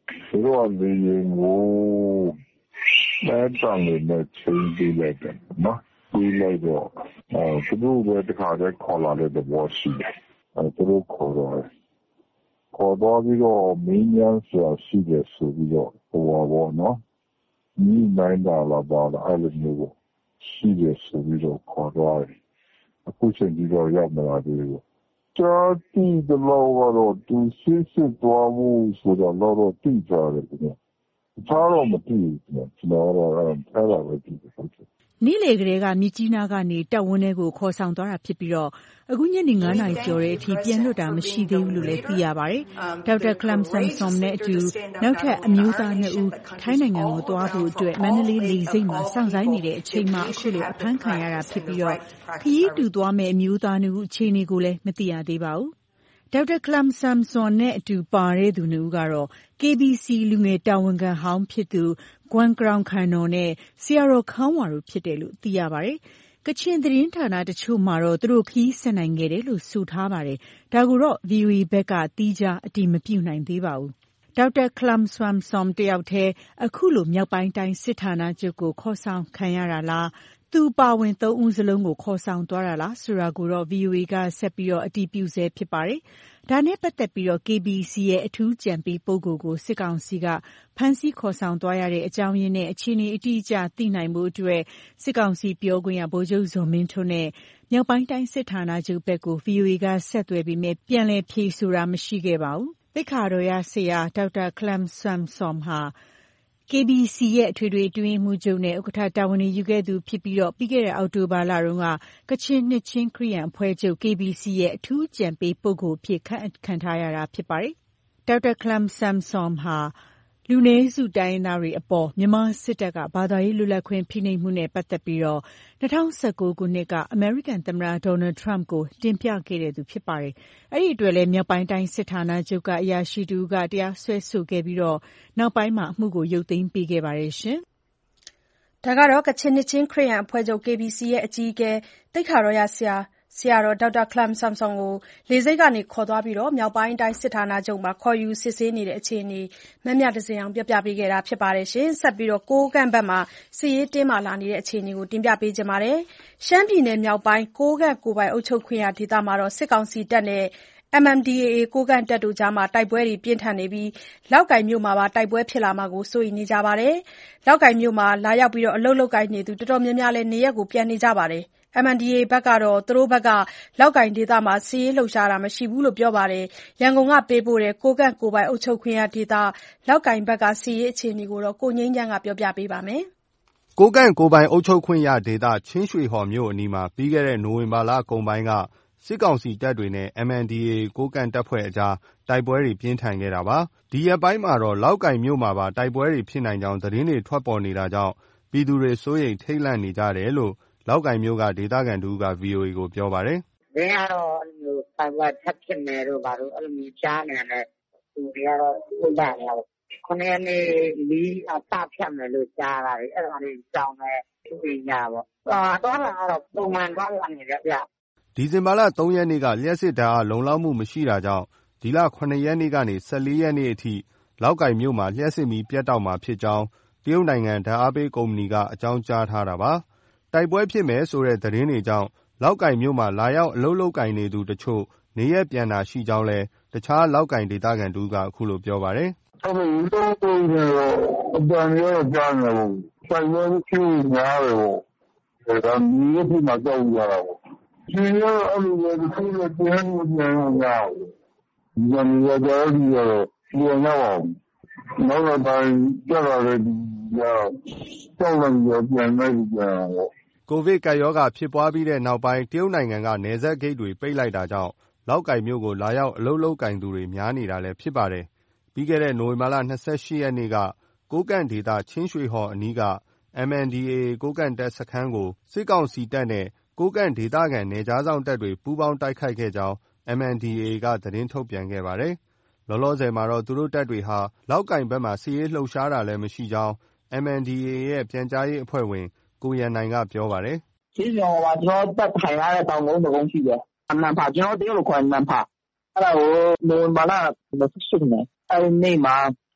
သူတို့ကလေရင်ကိုအဲတောင်လေးနဲ့ချင်းပေးလိုက်တယ်နော်ပေးလိုက်တော့အဲသူတို့ပဲတခါတည်းခေါ်လာတဲ့သဘောရှိတယ်အဲသူတို့ခေါ်တော့ခေါ်တော့ပြီးတော့မင်းညာဆိုတာရှိတယ်ဆိုပြီးတော့ဟိုပါဘောနော်ညီနိုင်တာလားပါလားအဲ့လိုမျိုးပေါ့ရှိတယ်ဆိုပြီးတော့ခေါ်တော့အခုချိန်ကြီးတော့ရောက်မလာသေးဘူးကြာတိတလောက်ကတော့သူစစ်စစ်သွားဖို့ဆိုတော့တော့တိကြတယ်ကွာသားတော့မတိဘူးကျွန်တော်တော့အဲ့ဒါပဲတိတယ်ဟုတ်တယ်နေ့လေကလေးကမြစ်ကြီးနားကနေတပ်ဝန်းထဲကိုခေါ်ဆောင်သွားတာဖြစ်ပြီးတော့အခုညနေ9နာရီကျော်တဲ့အထိပြန်လွတ်တာမရှိသေးဘူးလို့လည်းသိရပါတယ်။ဒေါက်တာခလမ်ဆမ်ဆွမ်နဲ့အတူနောက်ထပ်အမျိုးသားနှစ်ဦးထိုင်းနိုင်ငံကိုသွားဖို့အတွက်မန္တလေးလေဆိပ်မှာစောင့်ဆိုင်းနေတဲ့အချိန်မှာအခုလိုအဖမ်းခံရတာဖြစ်ပြီးတော့ခရီးတူသွားမဲ့အမျိုးသားနှစ်ဦးအခြေအနေကိုလည်းမသိရသေးပါဘူး။ဒေါက်တာခလမ်ဆမ်ဆွမ်နဲ့အတူပါတဲ့သူနှစ်ဦးကတော့ ကေ ဘီ စီ လူငယ်တာဝန်ခံဟောင်းဖြစ်သူဂွမ်ကရောင်ခန်နော်နဲ့ဆရာတော်ခန်းဝါတို့ဖြစ်တယ်လို့သိရပါတယ်။ကချင်သတင်းဌာနတချို့မှာတော့သူတို့ခရီးဆက်နိုင်ခဲ့တယ်လို့ဆိုထားပါတယ်။ဒါကိုတော့ ဗွီအိုအေ ဘက်ကသီးခြားအတည်မပြုနိုင်သေးပါဘူး။ဒေါက်တာခလမ်ဆွမ်ဆွမ်တယောက်တည်းအခုလိုမြောက်ပိုင်းတိုင်းစစ်ဌာနချုပ်ကိုခေါ်ဆောင်ခံရတာလားသူပါဝင်သုံးဦးစလုံးကိုခေါ်ဆောင်သွားတာလားဆိုတာကိုတော့ ဗွီအိုအေ ကဆက်ပြီးတော့အတည်ပြုဆဲဖြစ်ပါတယ်။ဒါနဲ့ပတ်သက်ပြီးတော့ ကေ ဘီ စီ ရဲ့အထူးကြံပေးပုဂ္ဂိုလ်ကိုစစ်ကောင်စီကဖမ်းဆီးခေါ်ဆောင်သွားရတဲ့အကြောင်းရင်းနဲ့အခြေအနေအတိအကျသိနိုင်မှုအတွက်စစ်ကောင်စီပြောခွင့်ရဗိုလ်ချုပ်ဇော်မင်းထွန်းနဲ့မြောက်ပိုင်းတိုင်းစစ်ဌာနချုပ်ဘက်ကို ဗွီအိုအေ ကဆက်သွယ်ပြီးမြပြန်လည်ဖြေဆိုတာမရှိခဲ့ပါဘူး။သိက္ခာတော်ရဆရာဒေါက်တာခလမ်ဆမ်ဆွမ်ဟာ ကေ ဘီ စီ ရဲ့အထွေထွေအတွင်းရေးမှူးချုပ်နဲ့ဥက္ကဋ္ဌတာဝန်ယူခဲ့သူဖြစ်ပြီးတော့ပြီးခဲ့တဲ့အောက်တိုဘာလတုန်းကကချင်နှစ်ချင်းခရစ်ယာန်အဖွဲ့ချုပ် ကေ ဘီ စီ ရဲ့အထူးကြံပေးပုဂ္ဂိုလ်ဖြစ်ခန့်ခံထားရတာဖြစ်ပါတယ်။ဒေါက်တာခလမ်ဆမ်ဆွမ်ဟာလူနည်းစုတိုင်းရင်းသားတွေအပေါ်မြန်မာစစ်တပ်ကဘာသာရေးလွတ်လပ်ခွင့်ဖိနှိပ်မှုနဲ့ပတ်သက်ပြီးတော့၂၀၁၉ခုနှစ်ကအမေရိကန်သမ္မတဒေါ်နယ်ထရမ့်ကိုတင်ပြခဲ့တဲ့သူဖြစ်ပါတယ်။အဲ့ဒီအတွက်လည်းမြောက်ပိုင်းတိုင်းစစ်ဌာနချုပ်ကအရာရှိတူကတရားစွဲဆိုခဲ့ပြီးတော့နောက်ပိုင်းမှာအမှုကိုရုပ်သိမ်းပေးခဲ့ပါတယ်ရှင်။ဒါကတော့ကချင်နှစ်ချင်းခရစ်ယာန်အဖွဲ့ချုပ် ကေ ဘီ စီ ရဲ့အကြီးအကဲသိက္ခာတော်ရဆရာဆရာတော်ဒေါက်တာခလမ်ဆမ်ဆွမ်ကိုလေဆိပ်ကနေခေါ်သွားပြီးမြောက်ပိုင်းတိုင်းစစ်ဌာနချုပ်မှာခေါ်ယူစစ်ဆေးနေတဲ့အခြေအနေမမြတစင်အောင်ပြပြပေးခဲ့တာဖြစ်ပါတယ်ရှင်။ဆက်ပြီးတော့ကိုးကန့်ဘက်မှာစစ်ရေးတင်းမာလာနေတဲ့အခြေအနေကိုတင်ပြပေးကြပါမယ်။ရှမ်းပြည်နယ်မြောက်ပိုင်းကိုးကန့်ကိုယ်ပိုင်အုပ်ချုပ်ခွင့်ရဒေသမှာစစ်ကောင်စီတပ်နဲ့ အမ် အမ် ဒီ အေ အေ ကိုးကန့်တပ်တို့ကြားတိုက်ပွဲတွေပြင်းထန်နေပြီးလောက်ကိုင်မြို့မှာပါတိုက်ပွဲဖြစ်လာမှာကိုစိုးရိမ်နေကြပါတယ်။လောက်ကိုင်မြို့မှာလာရောက်အလုပ်လုပ်ကိုင်နေသူတော်တော်များများလည်းနေရပ်ကိုပြန်နေကြပါတယ်။ အမ် အမ် ဒီ အေ အေ ဘက်ကတော့သူတို့ဘက်ကလောက်ကိုင်ဒေသမှာစစ်ရေးလှုပ်ရှားတာမရှိဘူးလို့ပြောပါတယ်။ရန်ကုန်ကပေးပို့တဲ့ကိုးကန့်ကိုယ်ပိုင်အုပ်ချုပ်ခွင့်ရဒေသလောက်ကိုင်ဘက်ကစစ်ရေးအခြေအနေကိုကိုငြိမ်းချမ်းကပြောပြပေးပါမယ်။ကိုးကန့်ကိုယ်ပိုင်အုပ်ချုပ်ခွင့်ရဒေသချင်းရွှေဟော်မြို့အနီးမှာပြီးခဲ့တဲ့နိုဝင်ဘာလကုန်ပိုင်းကစစ်ကောင်စီတပ်တွေနဲ့ အမ် အမ် ဒီ အေ အေ ကိုးကန့်တပ်ဖွဲ့အကြားတိုက်ပွဲတွေပြင်းထန်ခဲ့တာပါ။ဒီရက်ပိုင်းမှာတော့လောက်ကိုင်မြို့မှာပါတိုက်ပွဲတွေဖြစ်နိုင်ကြောင်းသတင်းတွေထွက်ပေါ်နေတာကြောင့်ပြည်သူတွေစိုးရိမ်ထိတ်လန့်နေကြတယ်လို့လောက်ကိုင်မြို့ကဒေသခံတူက ဗွီအိုအေကိုပြောပါတယ်။“သတင်းကတော့အဲ့လိုမျိုးတိုက်ပွဲထပ်ဖြစ်မယ်တို့ဘာတို့အဲ့လိုမျိုးကြားနေတယ်။လူတွေကတော့စိတ်ဓာတ်နေရပေါ့။ခုနှစ်ရက်နေ့မီးအစဖြတ်မယ်လို့ကြားတာလေအဲ့ဒါလေးကြောင်းပဲသိကြပေါ့။အာတော့ကတော့ပုံမှန်သွားလာနေကြဗျ။ဒီဇင်ဘာလ၃ရက်နေ့ကလျှက်စစ်ဓာတ်အားလုံလောက်မှုမရှိတာကြောင့်ဒီလ၇ရက်နေ့ကနေ၁၄ရက်နေ့အထိလောက်ကိုင်မြို့မှာလျှက်စစ်မီးပြတ်တောက်မှာဖြစ်ကြောင်းတရုတ်နိုင်ငံဓာတ်အားပေးကုမ္ပဏီကအကြောင်းကြားထားတာပါ။တိုက်ပွဲဖြစ်မယ်ဆိုတဲ့သတင်းတွေကြောင့်လောက်ကိုင်မြို့မှာလာရောက်အလုပ်လုပ်ကိုင်နေသူတချို့နေရပ်ပြန်တာရှိကြောင်းလဲတခြားလောက်ကိုင်ဒေသခံတူကအခုလိုပြောပါတယ်။“အဲ့လိုလုပ်ကိုင်နေတော့အတန်ရောကြားနေပေါ့။ဆိုင်ရောဖြစ်များတယ်ပေါ့။ဒါမြေရဖြစ်မှာကြောက်ကြတာပေါ့။ရှင်ရောအဲ့လိုပဲသူတို့ပြန်လို့ပြန်ရတာ။ဒီကနေ့တော့ဒီရောပြန်တော့နောက်တော့တိုင်းကြလာတဲ့ဒီကကြောက်လို့ပြန်နေပြန်ပေါ့။ကိုဗစ်ကပ်ရောဂါဖြစ်ပွားပြီးတဲ့နောက်ပိုင်းတရုတ်နိုင်ငံကနယ်စပ်ဂိတ်တွေပိတ်လိုက်တာကြောင့်လောက်ကိုင်မြို့ကိုလာရောက်အလုပ်လုပ်ကိုင်သူတွေများနေတာလည်းဖြစ်ပါတယ်။ပြီးခဲ့တဲ့နိုဝင်ဘာလ၂၈ရက်နေ့ကကိုးကန့်ဒေသချင်းရွှေဟော်အနီးက အမ် အမ် ဒီ အေ အေ ကိုးကန့်တပ်စခန်းကိုစစ်ကောင်စီတပ်နဲ့ကိုးကန့်ဒေသခံနယ်ခြားစောင့်တပ်တွေပူးပေါင်းတိုက်ခိုက်ခဲ့ကြောင်း အမ် အမ် ဒီ အေ အေ ကသတင်းထုတ်ပြန်ခဲ့ပါတယ်။လောလောဆယ်မှာတော့သူတို့တပ်တွေဟာလောက်ကိုင်ဘက်မှာစစ်ရေးလှုပ်ရှားတာလည်းမရှိကြောင်း အမ် အမ် ဒီ အေ အေ ရဲ့ပြန်ကြားရေးအဖွဲ့ဝင်ကိုရန်နိုင်ကပြောပါတယ်။“ချင်းရွှေဟော်မှာကျွန်တော်တပ်ထိုင်ထားတဲ့တောင်ကုန်းတစ်ကုန်းရှိတယ်။နမ့်ဖာကျွန်တော်တရုတ်လိုခေါ်ရင်နမ့်ဖာ။အဲ့ဒါကိုနိုဝင်ဘာလ၂၈ရက်နေ့အဲ့ဒီနေ့မှာ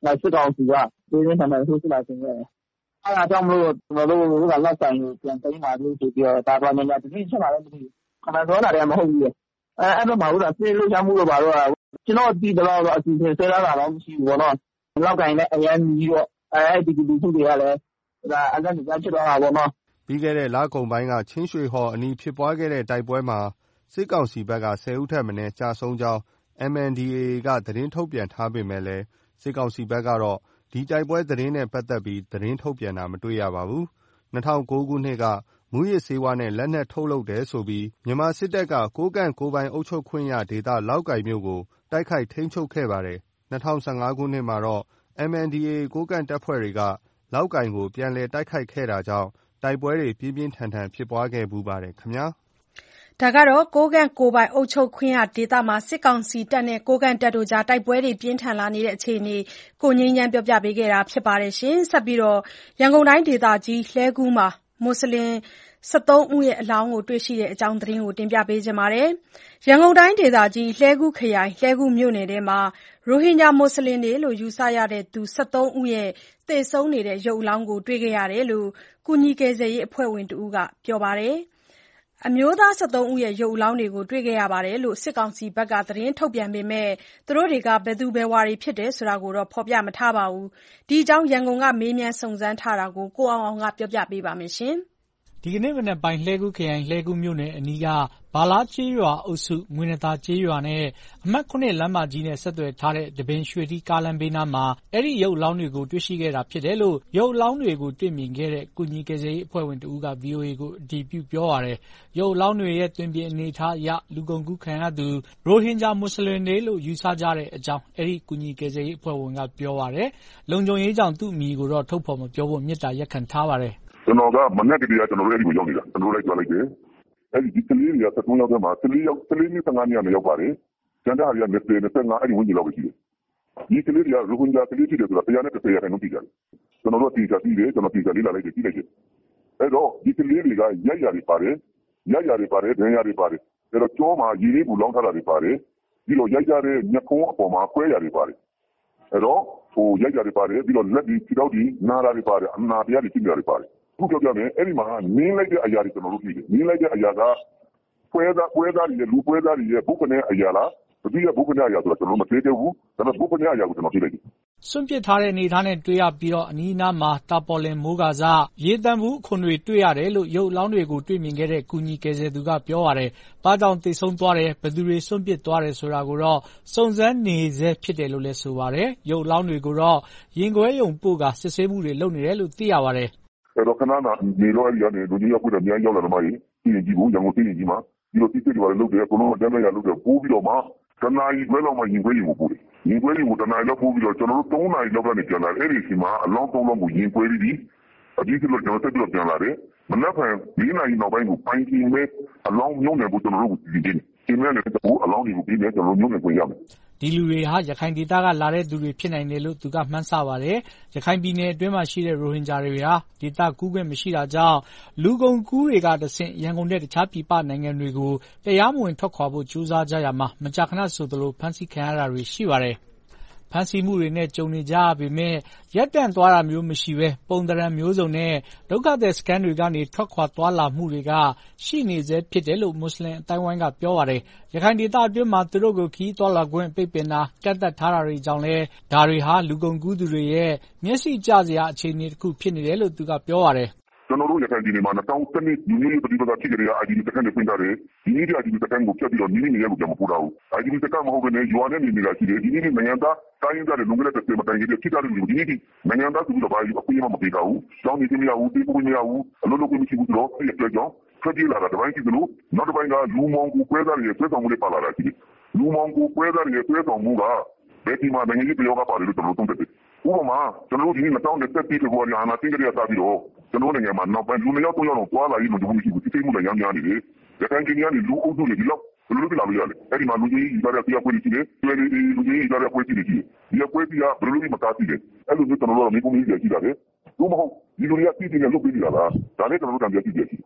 那စစ်ကောင်စီကပြင်းပြင်းထန်ထန်ထိုးစစ်လာခြင်းပဲအဲ့ဒါကြောင့်မလို့ကျွန်တော်တို့ကလက်ဆိုင်ကိုပြန်သိမ်းပါလို့ဆိုပြီးတော့ဒါပေါ်နေကြတတိချက်လာတယ်တတိခဏတော့လာတယ်မဟုတ်ဘူးအဲအဲ့တော့မှဟုတ်တာပြေးလို့ရမှုတော့ပါတော့ကျွန်တော်ဒီတော့တော့အစီအစဉ်ဆဲလာတာတော့မရှိဘူးဘောနော်လောက်ကင်နဲ့အရန်ကြီးတော့အဲဒီဒီလူထုတွေကလည်းဒါအကန်ကြဖြစ်တော့တာဘောနော်ပြီးခဲ့တဲ့လကုန်ပိုင်းကချင်းရွှေဟော်အနီးဖြစ်ပွားခဲ့တဲ့တိုက်ပွဲမှာစစ်ကောင်စီဘက်ကဆယ်ဦးထက်မနည်းကြာဆုံးကြောင်း M N D A A ကသတင်းထုတ်ပြန်ထားပေမဲ့လည်းစစ်ကောင်စီဘက်ကတော့ဒီတိုက်ပွဲသတင်းနဲ့ပတ်သက်ပြီးသတင်းထုတ်ပြန်တာမတွေ့ရပါဘူး။၂၀၀၉ခုနှစ်ကမူးယစ်ဆေးဝါးနဲ့လက်နက်ထုတ်လုပ်တယ်ဆိုပြီးမြန်မာစစ်တပ်ကကိုးကန့်ကိုယ်ပိုင်အုပ်ချုပ်ခွင့်ရဒေသလောက်ကိုင်မြို့ကိုတိုက်ခိုက်ထိန်းချုပ်ခဲ့ပါတယ်။၂၀၁၅ခုနှစ်မှာတော့ M N D A A ကိုးကန့်တပ်ဖွဲ့တွေကလောက်ကိုင်ကိုပြန်လည်တိုက်ခိုက်ခဲ့တာကြောင့်တိုက်ပွဲတွေပြင်းပြင်းထန်ထန်ဖြစ်ပွားခဲ့ဘူးပါတယ်ခင်ဗျာဒါကတော့ကိုးကန့်ကိုယ်ပိုင်အုပ်ချုပ်ခွင့်ရဒေသမှာစစ်ကောင်စီတပ်နဲ့ကိုးကန့်တပ်တို့ကြားတိုက်ပွဲတွေပြင်းထန်လာနေတဲ့အခြေအနေကိုငြိမ်းချမ်းပြောပြပေးခဲ့တာဖြစ်ပါတယ်ရှင်ဆက်ပြီးတော့ရန်ကုန်တိုင်းဒေသကြီးလှည်းကူးမှာမွတ်စလင်၁၃ဦးရဲ့အလောင်းကိုတွေ့ရှိတဲ့အကြောင်းသတင်းကိုတင်ပြပေးချင်ပါတယ်ရန်ကုန်တိုင်းဒေသကြီးလှည်းကူးခရိုင်လှည်းကူးမြို့နယ်ထဲမှာရိုဟင်ဂျာမွတ်စလင်တွေလို့ယူဆရတဲ့သူ၁၃ဦးရဲ့သေဆုံးနေတဲ့ရုပ်အလောင်းကိုတွေ့ခဲ့ရတယ်လို့ကုညီကယ်ဆယ်ရေးအဖွဲ့ဝင်တဦးကပြောပါတယ်အမျိုးသား၁၃ဦးရဲ့ရုပ်အလောင်းတွေကိုတွေ့ခဲ့ရတယ်လို့စစ်ကောင်စီဘက်ကသတင်းထုတ်ပြန်ပေမဲ့သူတို့တွေကဘယ်သူဘယ်ဝါတွေဖြစ်တယ်ဆိုတာကိုတော့ဖော်ပြမထားပါဘူး။ဒီအကြောင်းရန်ကုန်ကမေးမြန်းစုံစမ်းထားတာကိုကိုအောင်အောင်ကပြောပြပေးပါမယ်ရှင်။ဒီကနေ့မနက်ပိုင်းလှည်းကူးခရိုင်လှည်းကူးမြို့နယ်အနီးကဘာလားကျေးရွာအုပ်စုငွေနသာကျေးရွာနဲ့အမှတ်ခုနှစ်လမ်းမကြီးနဲ့ဆက်သွယ်ထားတဲ့တပင်ရွှေတီကားလမ်းဘေးနားမှာအဲ့ဒီရုပ်အလောင်းတွေကိုတွေ့ရှိခဲ့တာဖြစ်တယ်လို့ရုပ်အလောင်းတွေကိုတွေ့မြင်ခဲ့တဲ့ကုညီကယ်ဆယ်ရေးအဖွဲ့ဝင်တဦးက ဗွီအိုအေ ကိုအတည်ပြုပြောပါတယ်။ရုပ်အလောင်းတွေရဲ့တွင်ပြင်အနေထားအရလူကုန်ကူးခံရသူရိုဟင်ဂျာမွတ်စလင်တွေလို့ယူဆကြတဲ့အကြောင်းအဲ့ဒီကုညီကယ်ဆယ်ရေးအဖွဲ့ဝင်ကပြောပါတယ်။လုံခြုံရေးကြောင့်သူ့အမည်ကိုတော့ထုတ်ဖော်မပြောဖို့မေတ္တာရပ်ခံထားပါတယ်။ကျွန်တော်ကမနေ့ကတည်းကကျွန်တော်တို့အဲ့ဒီကိုရောက်နေတာကျွန်တော်တို့လိုက်ကြလိုက်တယ်အဲ့ဒီဒီကလေးတွေက၁၃ယောက်ထဲမှာ၁၄ယောက်၁၄နှစ်၁၅နှစ်နဲ့ရောက်ပါတယ်ကျန်တဲ့ဟာတွေက၂၀ ၂၅အဲ့ဒီဝန်းကျင်လောက်ပဲရှိတယ်ဒီကလေးတွေကရိုဟင်ဂျာကလေးတွေဆိုတာ၁၁၀ရာခိုင်နှုန်းပြည်ကြတယ်ကျွန်တော်တို့တင်ချပြီးတယ်ကျွန်တော်တင်ချလေးလာလိုက်တယ်ကြည့်လိုက်တယ်အဲ့တော့ဒီကလေးတွေကရက်ရတွေပါတယ်ရက်ရတွေပါတယ်ဒဏ်ရာတွေပါတယ်အဲ့တော့ကြောမှာရည်ရည်ဘူးလောင်းထားတာတွေပါတယ်ပြီးတော့ရိုက်ကြတဲ့ညခုံးအပေါ်မှာခွဲရတွေပါတယ်အဲ့တော့ဟိုရိုက်ကြတွေပါတယ်ပြီးတော့လက်ဒီခြေထောက်ဒီနားတွေပါတယ်အနာတရားတွေကြည့်ကြတွေပါတယ်ခုပြောပြမယ်အဲ့ဒီမှာနင်းလိုက်တဲ့အရာတွေကျွန်တော်တို့ကြည့်တယ်နင်းလိုက်တဲ့အရာကပွဲသားပွဲသားတွေလူပွဲသားတွေရဲ့ဘုက္ခနဲ့အရာလားဘယ်ရဲ့ဘုက္ခနဲ့အရာဆိုတာကျွန်တော်မသိသေးဘူးဒါပေမဲ့ဘုက္ခနဲ့အရာကိုကျွန်တော်ကြည့်လိုက်တယ်စွန့်ပစ်ထားတဲ့အနေထားနဲ့တွေ့ရပြီးတော့အနီးအနားမှာတာပေါ်လင်မိုးကာစရေတံဘူးအခွန်တွေတွေ့ရတယ်လို့ရုပ်အလောင်းတွေကိုတွေ့မြင်ခဲ့တဲ့ကုညီကယ်ဆယ်သူကပြောရတယ်။ဘာကြောင့်သေဆုံးသွားတယ်ဘယ်သူတွေစွန့်ပစ်သွားတယ်ဆိုတာကိုတော့စုံစမ်းနေဆဲဖြစ်တယ်လို့လည်းဆိုပါတယ်။ရုပ်အလောင်းတွေကိုတော့ရင်ခွဲယုံပို့ကစစ်ဆေးမှုတွေလုပ်နေတယ်လို့သိရပါတယ်။အဲ့တော့ခဏနာနေတော့အဲ့ဒီကနေလူကြီးရောက်ပြီးတော့များရောက်လာတော့မှကြီးပြင်ကြီးဘူးရန်ကုန်ပြင်ကြီးမှာဒီလိုစစ်စစ်တွေလုပ်တယ်အကုန်လုံးတန်းရလုပ်တယ်ပိုးပြီးတော့မှတနာရီခွဲလောက်မှရင်ခွဲရင်ကိုပို့တယ်ရင်ခွဲရင်ကိုတနာရီလောက်ပို့ပြီးတော့ကျွန်တော်တို့၃နာရီလောက်ကနေပြန်လာတယ်အဲ့ဒီအချိန်မှာအလောင်း၃လောင်းကိုရင်ခွဲပြီးအဒီကလို့ကျွန်တော်တက်ပြီးတော့ပြန်လာတယ်မနက်ဖြန်၄နာရီနောက်ပိုင်းကိုပိုင်းကင်းမဲ့အလောင်းညုံနေဖို့ကျွန်တော်တို့ဒီနေ့ဒီနေ့လည်းဟိုအလောင်းတွေကိုပြီးနေကျွန်တော်ညုံနေခွင့်ရမယ်ဒီလူတွေဟာရခိုင်ဒေသကလာတဲ့သူတွေဖြစ်နိုင်တယ်လို့သူကမှန်းဆပါတယ်။ရခိုင်ပြည်နယ်အတွင်းမှာရှိတဲ့ရိုဟင်ဂျာတွေဟာဒေသကူးခွင့်မရှိတာကြောင့်လူကုန်ကူးတွေကတဆင့်ရန်ကုန်နဲ့တခြားပြည်ပနိုင်ငံတွေကိုတရားမဝင်ထွက်ခွာဖို့ကြိုးစားကြရမှာမကြာခဏဆိုသလိုဖမ်းဆီးခံရတာတွေရှိပါတယ်။ဖမ်းဆီးမှုတွေနဲ့ကြုံနေကြရပေမဲ့ရပ်တန့်သွားတာမျိုးမရှိဘဲပုံသဏ္ဍာန်မျိုးစုံနဲ့ဒုက္ခသည်စခန်းတွေကနေထွက်ခွာသွားလာမှုတွေကရှိနေဆဲဖြစ်တယ်လို့မွတ်စလင်အတိုင်းဝိုင်းကပြောပါတယ်။ရခိုင်ဒေသအတွင်းမှာသူတို့ကိုခီးသွားလာခွင့်ပိတ်ပင်တာကန့်သတ်ထားတာတွေကြောင့်လဲဒါတွေဟာလူကုန်ကူးသူတွေရဲ့မျက်စိကျစရာအခြေအနေတစ်ခုဖြစ်နေတယ်လို့သူကပြောပါတယ်။ကျွန်တော်တို့ရခိုင်ပြည်နယ်မှာ၂၀၁၂ယူနီပฏิပဒါဖြစ်ကြတဲ့ I D P စခန်းတွေဖွင့်ထားတယ်ဒီနေ့ဒီ I D P စခန်းကိုဖြတ်ပြီးတော့နီးနီးနေရလို့ပြန်မပို့တော့ဘူး I D P စခန်းမဟုတ်ဘဲနဲ့ရွာနဲ့နေနေတာရှိတယ်ဒီနေ့နိုင်ငံသားတိုင်းရင်းသားတွေလုံခြုံတဲ့တစ်မတိုင်ကြီးဖြစ်ကြတဲ့လူဒီနေ့ဒီနိုင်ငံသားဆိုပြီးတော့ဘာကြီးအခွင့်အရေးမပေးတော့ဘူးကျောင်းနေမရဘူးတေးဖို့မရဘူးအလုံးလုံးကိုမရှိဘူးဆိုတော့ဒီအတွက်ကြောင့်ထွက်ပြေးလာတာတပိုင်းရှိသလိုနောက်တစ်ပိုင်းကလူမောင်ကိုပွဲသားတွေရဲ့ဆွဲဆောင်မှုတွေပါလာတာရှိတယ်လူမောင်ကိုပွဲသားတွေရဲ့ဆွဲဆောင်မှုကဘယ်ဒီမှာနိုင်ငံကြီးပြောကပါတယ်လို့ကျွန်တော်တို့သုံးသပ်တယ်ဥပမာကျွန်တော်တို့ဒီ၂၀၂၁ဖေဖော်ဝါရီအာဏာသိမ်းကြတဲ့အခါပြီးတော့ကျွန်တော်နိုင်ငံမှာနောက်ပိုင်းလူနှစ်ယောက်သုံးယောက်တော့သွားလာရေးလို့ဒီလိုမရှိဘူးစစ်ဆေးမှုလည်းရောင်းများနေတယ်ရခိုင်ပြည်နယ်ကနေလူအုပ်စုတွေဒီလောက်ဘယ်လိုလုပ်လာလို့ရလဲအဲ့ဒီမှာလူကြီးကြီးသားတဲ့တရားပွဲတွေရှိတယ်တွေ့တယ်လူကြီးကြီးသားတဲ့ပွဲတွေရှိတယ်ဒီပွဲတွေကဘယ်လိုလုပ်မသားသိတယ်အဲ့လိုမျိုးကျွန်တော်တို့ကမိကုန်းကြီးကြီးရှိတာလေဘူးမဟုတ်ဒီလူတွေကပြည်ပြည်နဲ့လုပ်ပေးနေတာလားဒါနဲ့ကျွန်တော်တို့တံပြည့်ကြည့်ကြည့်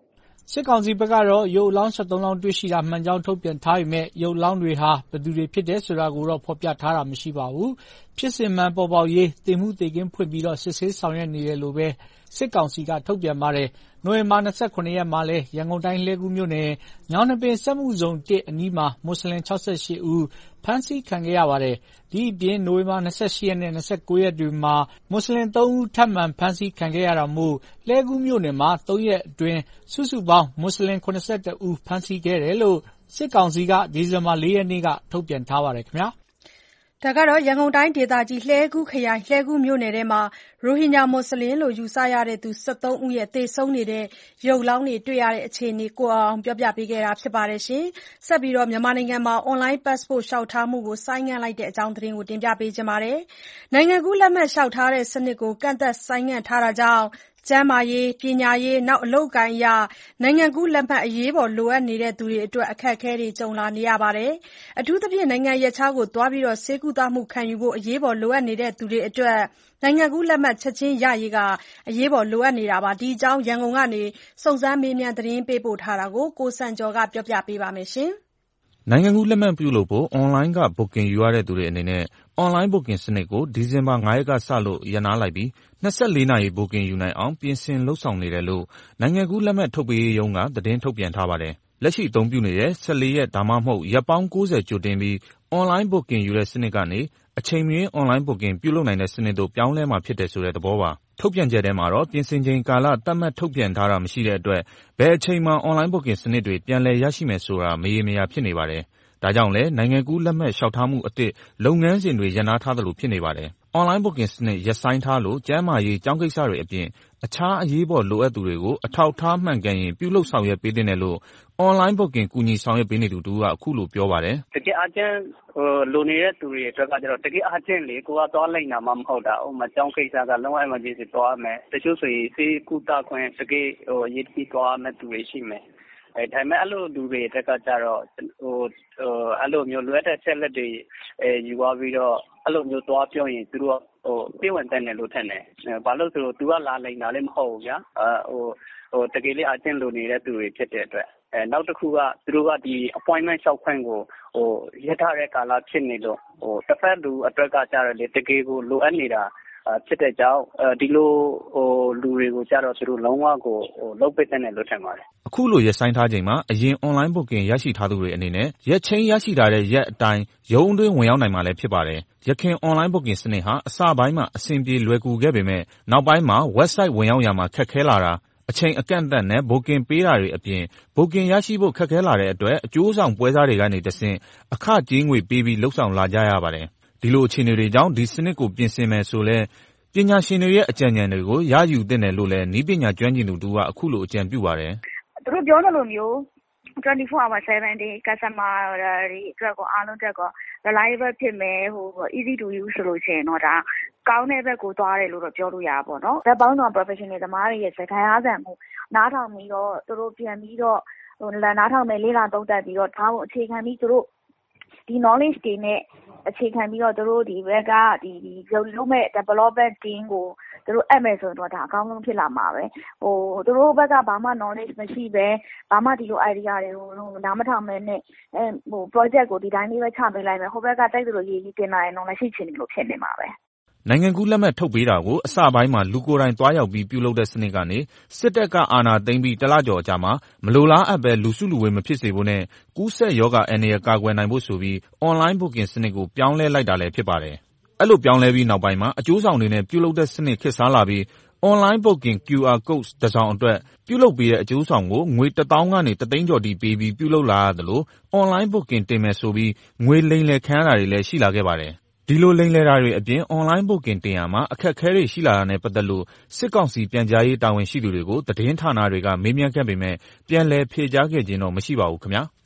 စစ်ကောင်စီဘက်ကတော့ရုပ်အလောင်း၁၃လောင်းတွေ့ရှိတာမှန်ကြောင်းထုတ်ပြန်ထားပေမဲ့ရုပ်အလောင်းတွေဟာဘယ်သူတွေဖြစ်တယ်ဆိုတာကိုတော့ဖော်ပြထားတာမရှိပါဘူး။ဖြစ်စဉ်မှန်ပေါ်ပေါက်ရေးသေမှုသေခင်းဖွင့်ပြီးတော့စစ်ဆေးဆောင်ရွက်နေတယ်လို့ပဲစစ်ကောင်စီကထုတ်ပြန်ပါတယ်။နိုဝင်ဘာ၂၇ရက်မှာလဲရန်ကုန်တိုင်းလှည်းကူးမြို့နယ်ညောင်နှပင်စက်မှုဇုံတစ်အနီးမှာမွတ်စလင်၆၈ဦးဖမ်းဆီးခံခဲ့ရပါတယ်။ဒီအပြင်နိုဝင်ဘာ၂၈ရက်နဲ့၂၉ရက်တွေမှာမွတ်စလင်၃ဦးထပ်မံဖမ်းဆီးခံခဲ့ရတာမို့လှည်းကူးမြို့နယ်မှာ၃ရက်အတွင်းစုစုပေါင်းမွတ်စလင်၇၁ဦးဖမ်းဆီးခဲ့တယ်လို့စစ်ကောင်စီကဒီဇင်ဘာ၄ရက်နေ့ကထုတ်ပြန်ထားပါတယ်ခင်ဗျာ။ဒါကတော့ရန်ကုန်တိုင်းဒေသကြီးလှည်းကူးခရိုင်လှည်းကူးမြို့နယ်ထဲမှာရိုဟင်ဂျာမွတ်စလင်လို့ယူဆရတဲ့သူ၁၃ဦးရဲ့သေဆုံးနေတဲ့ရုပ်အလောင်းတွေတွေ့ရတဲ့အခြေအနေကိုအောင်ပြောပြပေးခဲ့တာဖြစ်ပါတယ်။ဆက်ပြီးတော့မြန်မာနိုင်ငံမှာအွန်လိုင်းပတ်စ်ပို့လျှောက်ထားမှုကိုဆိုင်းငံ့လိုက်တဲ့အကြောင်းသတင်းကိုတင်ပြပေးချင်ပါတယ်။နိုင်ငံကူးလက်မှတ်လျှောက်ထားတဲ့စနစ်ကိုကန့်သတ်ဆိုင်းငံ့ထားတာကြောင့်ကျန်းမာရေး၊ပညာရေး၊အလုပ်အကိုင်အရနိုင်ငံကူးလက်မှတ်အရေးပေါ်လိုအပ်နေသူတွေအတွက်အခက်အခဲတွေကြုံလာနေရပါတယ်။အထူးသဖြင့်နိုင်ငံရပ်ခြားကိုသွားပြီးဆေးကုသမှုခံယူဖို့အရေးပေါ်လိုအပ်နေသူတွေအတွက်နိုင်ငံကူးလက်မှတ်ချက်ချင်းရရေးကအရေးပေါ်လိုအပ်နေတာပါ။ဒီအကြောင်းရန်ကုန်ကနေစုံစမ်းမေးမြန်းသတင်းပေးပို့ထားတာကိုကိုစံကျော်ကပြောပြပေးပါမယ်။နိုင်ငံကူးလက်မှတ်ပြုလုပ်ဖို့အွန်လိုင်းက booking ယူရတဲ့သူတွေအနေနဲ့အွန်လိုင်း booking စနစ်ကိုဒီဇင်ဘာ၅ရက်ကစလို့ရပ်နားလိုက်ပြီး၂၄နာရီ booking ယူနိုင်အောင်ပြင်ဆင်လုပ်ဆောင်နေတယ်လို့နိုင်ငံကူးလက်မှတ်ထုတ်ပေးရေးရုံးကသတင်းထုတ်ပြန်ထားပါတယ်။လက်ရှိအသုံးပြုနေတဲ့၁၄ရက်ဒါမှမဟုတ်ရက်ပေါင်း၉၀ကြိုတင်ပြီးအွန်လိုင်း booking ယူတဲ့စနစ်ကနေအချိန်မရွေးအွန်လိုင်း booking ပြုလုပ်နိုင်တဲ့စနစ်တို့ပြောင်းလဲမှာဖြစ်တယ်ဆိုတဲ့သဘောပါ။ထုတ်ပြန်ချက်ထဲမှာတော့ပြင်ဆင်ချိန်ကာလသတ်မှတ်ထုတ်ပြန်ထားတာမရှိတဲ့အတွက်ဘယ်အချိန်မှာအွန်လိုင်း booking စနစ်တွေပြန်လည်ရရှိမယ်ဆိုတာမရေမရာဖြစ်နေပါတယ်။ဒါကြောင့်လည်းနိုင်ငံကူးလက်မှတ်လျှောက်ထားမှုအသစ်လုပ်ငန်းစဉ်တွေရပ်နားထားသလိုဖြစ်နေပါတယ်။ အွန်လိုင်း booking စနစ်ရပ်ဆိုင်းထားလို့ကျန်းမာရေး၊ကျောင်းကိစ္စတွေအပြင်အခြားအရေးပေါ်လိုအပ်သူတွေကိုအထောက်အထားမှန်ကန်ရင်ပြုလုပ်ဆောင်ရွက်ပေးသင့်တယ်လို့အွန်လိုင်း booking ကူညီဆောင်ရွက်ပေးနေသူတဦးကအခုလိုပြောပါတယ်။တကယ်အားဖြင့်လိုနေတဲ့သူတွေအတွက်ကကျတော့တကယ်အားဖြင့်လေကိုကသွားလိုက်တာမှမဟုတ်တာ။ဥပမာကျောင်းကိစ္စကလုံးဝ emergency သွားရမယ်။တချို့ဆိုရင်ဆေးကုသခွင့်တကယ်အရေးတကြီးသွားရမယ့်သူတွေရှိမယ်။အဲဒါပေမဲ့အဲ့လိုလူတွေတက်ကကြတော့ဟိုအဲ့လိုမျိုးလွယ်တဲ့ချက်လက်တွေအဲယူသွားပြီးတော့အဲ့လိုမျိုးသွားပြောရင်သူတို့ဟိုပြေဝင်တဲ့နယ်လို့ထင်တယ်။ဘာလို့ဆိုတော့သူကလာလိမ့်တာလည်းမဟုတ်ဘူးဗျာ။အဲဟိုဟိုတကယ်လေးအချင်းလိုနေတဲ့သူတွေဖြစ်တဲ့အတွက်အဲနောက်တစ်ခုကသူတို့ကဒီ appointment လျှောက်ခွင့်ကိုဟိုရထားတဲ့ကာလဖြစ်နေလို့ဟိုတစ်ဖက်လူအတွက်ကကြတော့လေတကယ်ကိုလိုအပ်နေတာဖြစ်တဲ့ကြောင့်ဒီလိုဟိုလူတွေကိုကြတော့သူတို့လုံးဝကိုဟိုလုတ်ပစ်တဲ့လို့ထင်ပါတယ်။အခုလိုရပ်ဆိုင်းထားချိန်မှာအရင် online booking ရရှိထားသူတွေအနေနဲ့ရက်ချင်းရရှိထားတဲ့ရက်အတိုင်းရုံးအတွင်းဝင်ရောက်နိုင်မှာလည်းဖြစ်ပါတယ်။ရခင် online booking စနစ်ဟာအစပိုင်းမှာအဆင်ပြေလွယ်ကူခဲ့ပေမဲ့နောက်ပိုင်းမှာ website ဝင်ရောက်ရမှာခက်ခဲလာတာအချိန်အကန့်အသတ်နဲ့ booking ပေးတာတွေအပြင် booking ရရှိဖို့ခက်ခဲလာတဲ့အတွက်အကျိုးဆောင်ပွဲစားတွေကနေတဆင့်အခကြေးငွေပေးပြီးလှုပ်ဆောင်လာကြရပါတယ်။ဒီလိုအခြေအနေတွေကြောင့်ဒီစနစ်ကိုပြင်ဆင်မယ်ဆိုလဲပညာရှင်တွေရဲ့အကြံဉာဏ်တွေကိုရယူသင့်တယ်လို့လည်းနည်းပညာကျွမ်းကျင်သူတူကအခုလိုအကြံပြုပါတယ်။သူတို့ပြောသလိုမျိုးtwenty-four hour seven day customer တွေအတွက်ကိုအားလုံးအတွက်ကို reliable ဖြစ်မယ်ဟို easy to use ဆိုလို့ရှိရင်တော့ဒါကောင်းတဲ့ဘက်ကိုသွားတယ်လို့တော့ပြောလို့ရပါပေါ့နော်။ဘက်ပေါင်းဆောင် professional သမားတွေရဲ့စကားအားသံမှုနားထောင်ပြီးတော့သူတို့ပြန်ပြီးတော့ဟိုနားထောင်မယ်လေးလာသုံးသပ်ပြီးတော့ဒါကိုအခြေခံပြီးသူတို့ဒီ knowledge တွေနဲ့အခြေခံပြီးတော့သူတို့ဒီဘက်ကဒီဒီလုပ်မဲ့ development team ကိုသူတို့အပ်မယ်ဆိုတော့ဒါအကောင်းဆုံးဖြစ်လာမှာပဲဟိုသူတို့ဘက်ကဘာမှ knowledge မရှိပဲဘာမှဒီလို idea တွေကိုနားမထောင်မဲနဲ့အဲဟို project ကိုဒီတိုင်းလေးပဲချပေးလိုက်မယ်ဟိုဘက်ကတိုက်သူတို့ရေးကြီးတင်လာရင်တော့မရှိချင်လို့ဖြစ်နေမှာပဲနိုင်ငံကူးလက်မှတ်ထုတ်ပေးတာကိုအစပိုင်းမှာလူကိုယ်တိုင်သွားရောက်ပြီးပြုလုပ်တဲ့စနစ်ကနေစစ်တပ်ကအာဏာသိမ်းပြီးတလကျော်အကြာမှာမလိုလားအပ်ပဲလူစုလူဝေးမဖြစ်စေဖို့နဲ့ကူးစက်ရောဂါအန္တရာယ်ကာကွယ်နိုင်ဖို့ဆိုပြီး online booking စနစ်ကိုပြောင်းလဲလိုက်တာလည်းဖြစ်ပါတယ်။အဲ့လိုပြောင်းလဲပြီးနောက်ပိုင်းမှာအကျိုးဆောင်တွေနဲ့ပြုလုပ်တဲ့စနစ်ခေတ်စားလာပြီး online booking ကျူ အာ code တစ်စောင်အတွက်ပြုလုပ်ပေးတဲ့အကျိုးဆောင်ကိုငွေတစ်သောင်းကနေတစ်သိန်းကျော်ထိပေးပြီးပြုလုပ်လာရတယ်လို့ online booking တင်မယ်ဆိုပြီးငွေလိမ်လည်ခံရတာတွေလည်းရှိလာခဲ့ပါတယ်။ဒီလိုလိမ်လည်တာတွေအပြင် online booking တင်ရမှာအခက်အခဲတွေရှိလာတာနဲ့ပတ်သက်လို့စစ်ကောင်စီပြန်ကြားရေးတာဝန်ရှိသူတွေကိုသတင်းဌာနတွေကမေးမြန်းခဲ့ပေမဲ့ပြန်လည်ဖြေကြားခဲ့ခြင်းတော့မရှိပါဘူးခင်ဗျာ။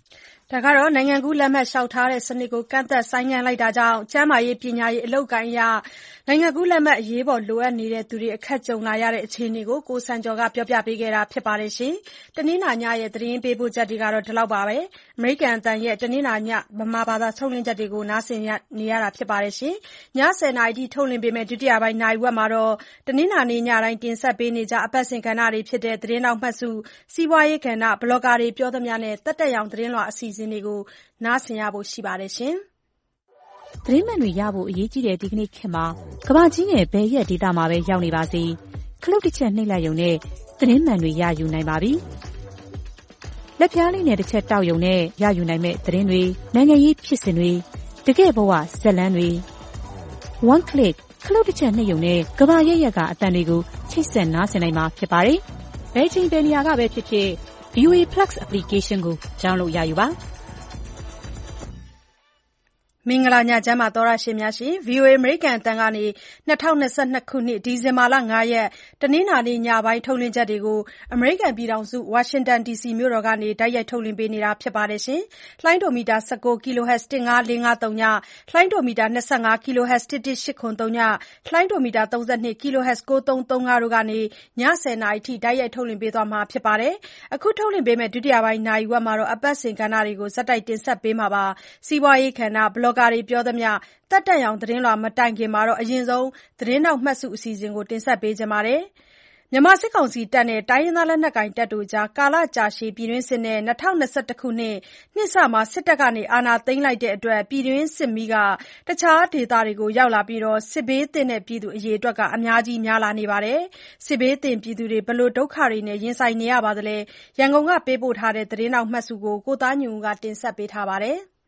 ဒါကတော့နိုင်ငံကူးလက်မှတ်လျှောက်ထားတဲ့စနစ်ကိုကန့်သတ်ဆိုင်းငံ့လိုက်တာကြောင့်ကျန်းမာရေးပညာရေးအလုပ်အကိုင်အရနိုင်ငံကူးလက်မှတ်အရေးပေါ်လိုအပ်နေတဲ့သူတွေအခက်ကြုံလာရတဲ့အခြေအနေကိုကိုစံကျော်ကပြောပြပေးခဲ့တာပါ။တနင်္လာညရဲ့သတင်းပေးပို့ချက်တွေကတော့ဒီလောက်ပါပဲ။အမေရိကန်အသံရဲ့တနင်္လာညဗမာဘာသာထုတ်လွှင့်ချက်တွေကိုနားဆင်နေရတာပါ။ညဆယ်နာရီအထိထုတ်လွှင့်ပေးမယ့်ဒုတိယပိုင်းနာရီဝက်မှာတော့တနင်္လာနေ့ညတိုင်းတင်ဆက်ပေးနေကျအပတ်စဉ်ကဏ္ဍတွေဖြစ်တဲ့သတင်းထောက်မှတ်စု၊စီးပွားရေးကဏ္ဍ၊ဘလော့ဂါတွေပြောသမျှနဲ့သက်သက်ရောင်သတင်းလွှာအစီအစဉ်တွေကိုနားဆင်ရဖို့ရှိပါတယ်။သတင်းမှန်တွေရဖို့အရေးကြီးတဲ့ဒီကနေ့ခေတ်မှာကမ္ဘာကြီးရဲ့ဘယ်ရက်ဒေသမှာပဲရောက်နေပါစေခလုတ်တစ်ချက်နှိပ်လိုက်ရုံနဲ့သတင်းမှန်တွေရယူနိုင်ပါပြီ။လက်ပြားလေးနဲ့တစ်ချက်တောက်ရုံနဲ့ရယူနိုင်မဲ့သတင်းတွေနိုင်ငံရေးဖြစ်စဉ်တွေတကယ့်ဘဝဇာတ်လမ်းတွေ one click ခလုတ်တစ်ချက်နှိပ်ရုံနဲ့ကမ္ဘာရဲ့ရက်ကအတန်တွေကိုချိတ်ဆက်နားဆင်နိုင်မှာဖြစ်ပါတယ်။ဘယ်ချိန်ဘယ်နေရာကပဲဖြစ်ဖြစ် ဗီ အို အေ Plus application ကို download ရယူပါ။မင်္ဂလာညချမ်းပါသောရရှင်များရှင် ဗီ အို အေ အမေရိကန်အသံကနေ၂၀၂၂ခုနှစ်ဒီဇင်ဘာလ၅ရက်တနင်္လာနေ့ညပိုင်းထုတ်လွှင့်ချက်တွေကိုအမေရိကန်ပြည်ထောင်စုဝါရှင်တန်ဒီစီမြို့တော်ကနေတိုက်ရိုက်ထုတ်လွှင့်ပေးနေတာဖြစ်ပါတယ်။လှိုင်းဒိုမီတာ၁၉ kHz ၁၅၄၅၃ညလှိုင်းဒိုမီတာ၂၅ kHz ၁၁၈၇၃ညလှိုင်းဒိုမီတာ၃၂ kHz ၉၃၃၅တို့ကနေညဆယ်နာရီအထိတိုက်ရိုက်ထုတ်လွှင့်ပေးသွားမှာဖြစ်ပါတယ်။အခုထုတ်လွှင့်ပေးမယ့်ဒုတိယပိုင်းနာရီဝက်မှာတော့အပတ်စဉ်ကဏ္ဍတွေကိုဆက်တိုက်တင်ဆက်ပေးမှာပါ။စီးပွားရေးကဏ္ဍဘလော့ဂါတွေပြောသမျှသက်သက်ရောင်သတင်းလွှာမတိုင်ခင်မှာအရင်ဆုံးသတင်းထောက်မှတ်စုအစီအစဉ်ကိုတင်ဆက်ပေးချင်ပါတယ်။မြန်မာစစ်ကောင်စီတပ်နဲ့တိုင်းရင်းသားလက်နက်ကိုင်တပ်တို့ကြားကာလကြာရှည်ပြည်တွင်းစစ်နဲ့၂၀၂၁ခုနှစ်နှစ်စမှာစစ်တပ်ကအာဏာသိမ်းလိုက်တဲ့အတွက်ပြည်တွင်းစစ်မီးကတခြားဒေသတွေကိုရောက်လာပြီးစစ်ဘေးသင့်ပြည်သူအရေအတွက်အများကြီးများလာနေပါတယ်။စစ်ဘေးသင့်ပြည်သူတွေဘယ်လိုဒုက္ခတွေနဲ့ရင်ဆိုင်နေရပါသလဲရန်ကုန်ကပေးပို့ထားတဲ့သတင်းထောက်မှတ်စုကိုကိုသားညွန့်ဦးကတင်ဆက်ပေးထားပါတယ်။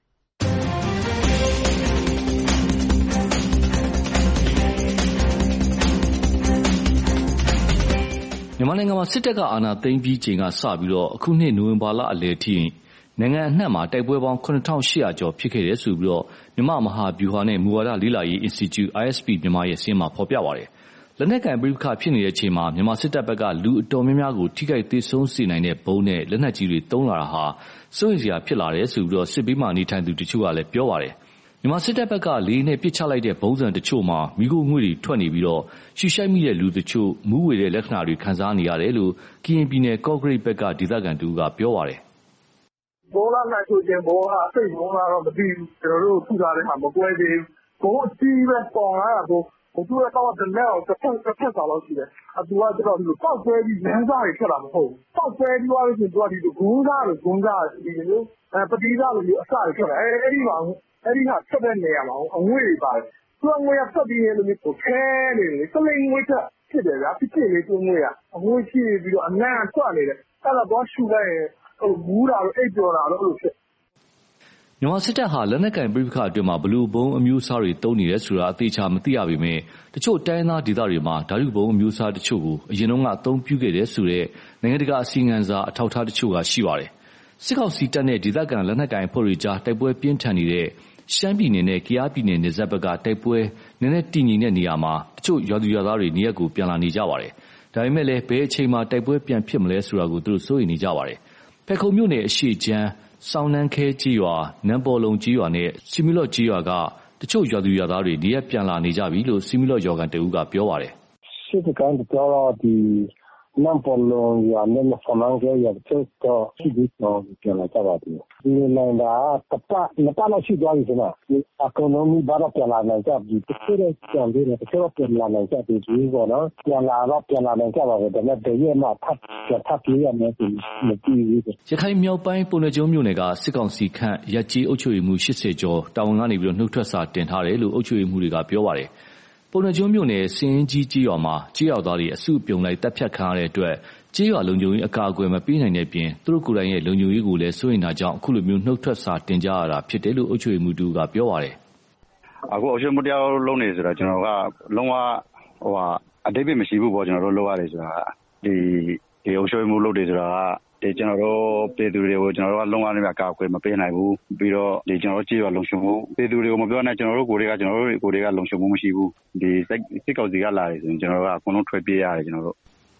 မြန်မာနိုင်ငံမှာစစ်တပ်ကအာဏာသိမ်းပြီးချိန်ကစပြီးတော့အခုနှစ်နိုဝင်ဘာလအလယ်ထိနိုင်ငံအနှံ့မှာတိုက်ပွဲပေါင်းခုနှစ်ထောင်ရှစ်ရာကျော်ဖြစ်ခဲ့တယ်ဆိုပြီးတော့မြန်မာမဟာဗျူဟာနဲ့မူဝါဒလေ့လာရေး Institute အိုင် အက်စ် ပီ မြန်မာရဲ့စာရင်းမှာဖော်ပြပါတယ်။လက်နက်ကိုင်ပဋိပက္ခဖြစ်နေတဲ့အချိန်မှာမြန်မာစစ်တပ်ဘက်ကလူအတော်များများကိုထိခိုက်သေးဆုံးစေနိုင်တဲ့ဘုံနဲ့လက်နက်ကြီးတွေတုံးလာတာဟာစိုးရိမ်စရာဖြစ်လာတယ်ဆိုပြီးတော့စစ်ဘေးမှာနေထိုင်သူတချို့ကလည်းပြောပါတယ်။မြန်မာစစ်တပ်ဘက်ကလေနဲ့ပစ်ချလိုက်တဲ့ဘုံစံတချို့မှာမိခိုးငွေတွေထွက်နေပြီးတော့ရှူရှိုက်မိတဲ့လူတချို့မူးဝေတဲ့လက္ခဏာတွေခံစားနေရတယ်လို့ကရင်ပြည်နယ်ကော့ဂရိတ်ဘက်ကဒေသခံတူကပြောပါတယ်။ဘုံလာနိုင်ဆိုခြင်းဘောကစိတ်ဘုံလာတော့မသိဘူးကျွန်တော်တို့ထူထားတဲ့ဟာမကွဲသေးဘူးဘုံအကြီးပဲပေါ်လာတာဘုံဘုသူကတော့တလဲတော့တစ်ဖက်တစ်ဖက်ဆောင်လို့ရှိတယ်အတူကကျတော့ဒီလိုပောက်ပွဲပြီးလမ်းစားတွေထွက်လာမဟုတ်ဘူးပောက်ပွဲပြီးသွားလို့ရှိရင်သူကဒီလိုဂုံးစားလို့ဂုံးစားဒီလိုအဲပတိစားလို့ဒီအစတွေထွက်လာအဲအဲ့ဒီမှာအဲ့ဒီဟာဆက်တဲ့နေရာမှာအငွေ့တွေပါတယ်သူကငွေရဆက်ပြီးရင်လို့မျိုးခဲနေတယ်စလိန်ငွေချက်ဖြစ်တယ်ဗျာဖြစ်ဖြစ်လေးသူငွေရအငွေ့ဖြစ်ပြီးတော့အနံ့ထွက်နေတယ်အဲ့တော့တော့ရှူလိုက်ရင်ဟိုမူးတာလို့အိပ်ပျော်တာလို့လို့ဖြစ်မြန်မာစစ်တပ်ဟာလက်နက်ကိုင်ပဋိပက္ခအတွင်းမှာဘလူဘုံအမျိုးအစားတွေတုံးနေတယ်ဆိုတာအသေးချာမသိရပေမဲ့တချို့တိုင်းသားဒေသတွေမှာဓာတုဘုံအမျိုးအစားတချို့ကိုအရင်တုန်းကအသုံးပြုခဲ့တယ်ဆိုတဲ့နိုင်ငံတကာအစီအငံစာအထောက်အထားတချို့ကရှိပါတယ်စစ်ကောင်စီတပ်နဲ့ဒေသခံလက်နက်ကိုင်အဖွဲ့တွေကြားတိုက်ပွဲပြင်းထန်နေတဲ့ရှမ်းပြည်နယ်နဲ့ကယားပြည်နယ်နယ်စပ်ဘက်ကတိုက်ပွဲနည်းနည်းတည်ငြိမ်တဲ့နေရာမှာတချို့ရွာသူရွာသားတွေနေရက်ကိုပြန်လာနေကြပါတယ်။ဒါပေမဲ့လည်းဘယ်အချိန်မှာတိုက်ပွဲပြန်ဖြစ်မလဲဆိုတာကိုသူတို့စိုးရိမ်နေကြပါတယ်။ဖက်ခုံမြို့နယ်အရှိချမ်းစောင်းနှန်းခဲကြီးရွာနန်းပေါ်လုံကြီးရွာနဲ့စီမီလော့ကြီးရွာကတချို့ရွာသူရွာသားတွေနေရက်ပြန်လာနေကြပြီလို့စီမီလော့ရွာကန်တဦးကပြောပါတယ်။ရှစ်ကန်တော့ဒီနမ်ပေါ်လုံရနဲ့ဆောင်းနှန်းခဲရတဲ့တော့ရှိပြီးတော့ပြန်လာကြပါပြီ။ဒီနိုင်တာတပတ်နှစ်ပတ်လောက်ရှိသွားပြီဆိုတော့အကောနမီဘာတော့ပြန်လာနိုင်ကြပြီ။တစ်ချက်ပြန်ပြီးတော့တစ်ချက်ပြန်လာနိုင်ကြပြီပေါ့နော်။ပြန်လာတော့ပြန်လာနိုင်ကြပါပဲ။ဒါပေမဲ့တရက်မှထပ်ထပ်ပြေးရမယ်ဆိုမပြီးဘူး။ရခိုင်မြောက်ပိုင်းပုဏ္ဏားကျွန်းမြို့နယ်ကစစ်ကောင်စီခန့်ရပ်ကျေးအုပ်ချုပ်ရေးမှူး၈၀ကျော်တာဝန်ကနေပြီးတော့နှုတ်ထွက်စာတင်ထားတယ်လို့အုပ်ချုပ်ရေးမှူးတွေကပြောပါတယ်။ပုဏ္ဏားကျွန်းမြို့နယ်စင်ရင်ကြီးကြီးရွာမှာကြေးရွာသားတွေအစုပြုံလိုက်တပ်ဖြတ်ခံရတဲ့အတွက်ကြေးရွာလုံခြုံရေးအကာအကွယ်မပေးနိုင်တဲ့ပြင်သူတို့ကိုယ်တိုင်ရဲ့လုံခြုံရေးကိုလည်းစိုးရိမ်တာကြောင့်အခုလိုမျိုးနှုတ်ထွက်စာတင်ကြရတာဖြစ်တယ်လို့အုပ်ချုပ်ရေးမှူးတူကပြောပါတယ်။အခုအုပ်ချုပ်မှုတရားလုံးနေဆိုတော့ကျွန်တော်ကလုံးဝဟိုဟာအတိတ်ပဲမရှိဘူးပေါ့ကျွန်တော်တို့လုပ်ရတယ်ဆိုတာဒီဒီအုပ်ချုပ်မှုလုပ်တယ်ဆိုတာကဒီကျွန်တော်တို့ပြည်သူတွေကိုကျွန်တော်တို့ကလုံးဝနေမှာကာကွယ်မပေးနိုင်ဘူးပြီးတော့ဒီကျွန်တော်တို့ကြေးရွာလုံခြုံမှုပြည်သူတွေကိုမပြောနဲ့ကျွန်တော်တို့ကိုယ်တွေကကျွန်တော်တို့ကိုယ်တွေကလုံခြုံမှုမရှိဘူးဒီစစ်ကောင်စီကလာတယ်ဆိုရင်ကျွန်တော်တို့ကအကုန်လုံးထွက်ပြေးရတယ်ကျွန်တော်တို့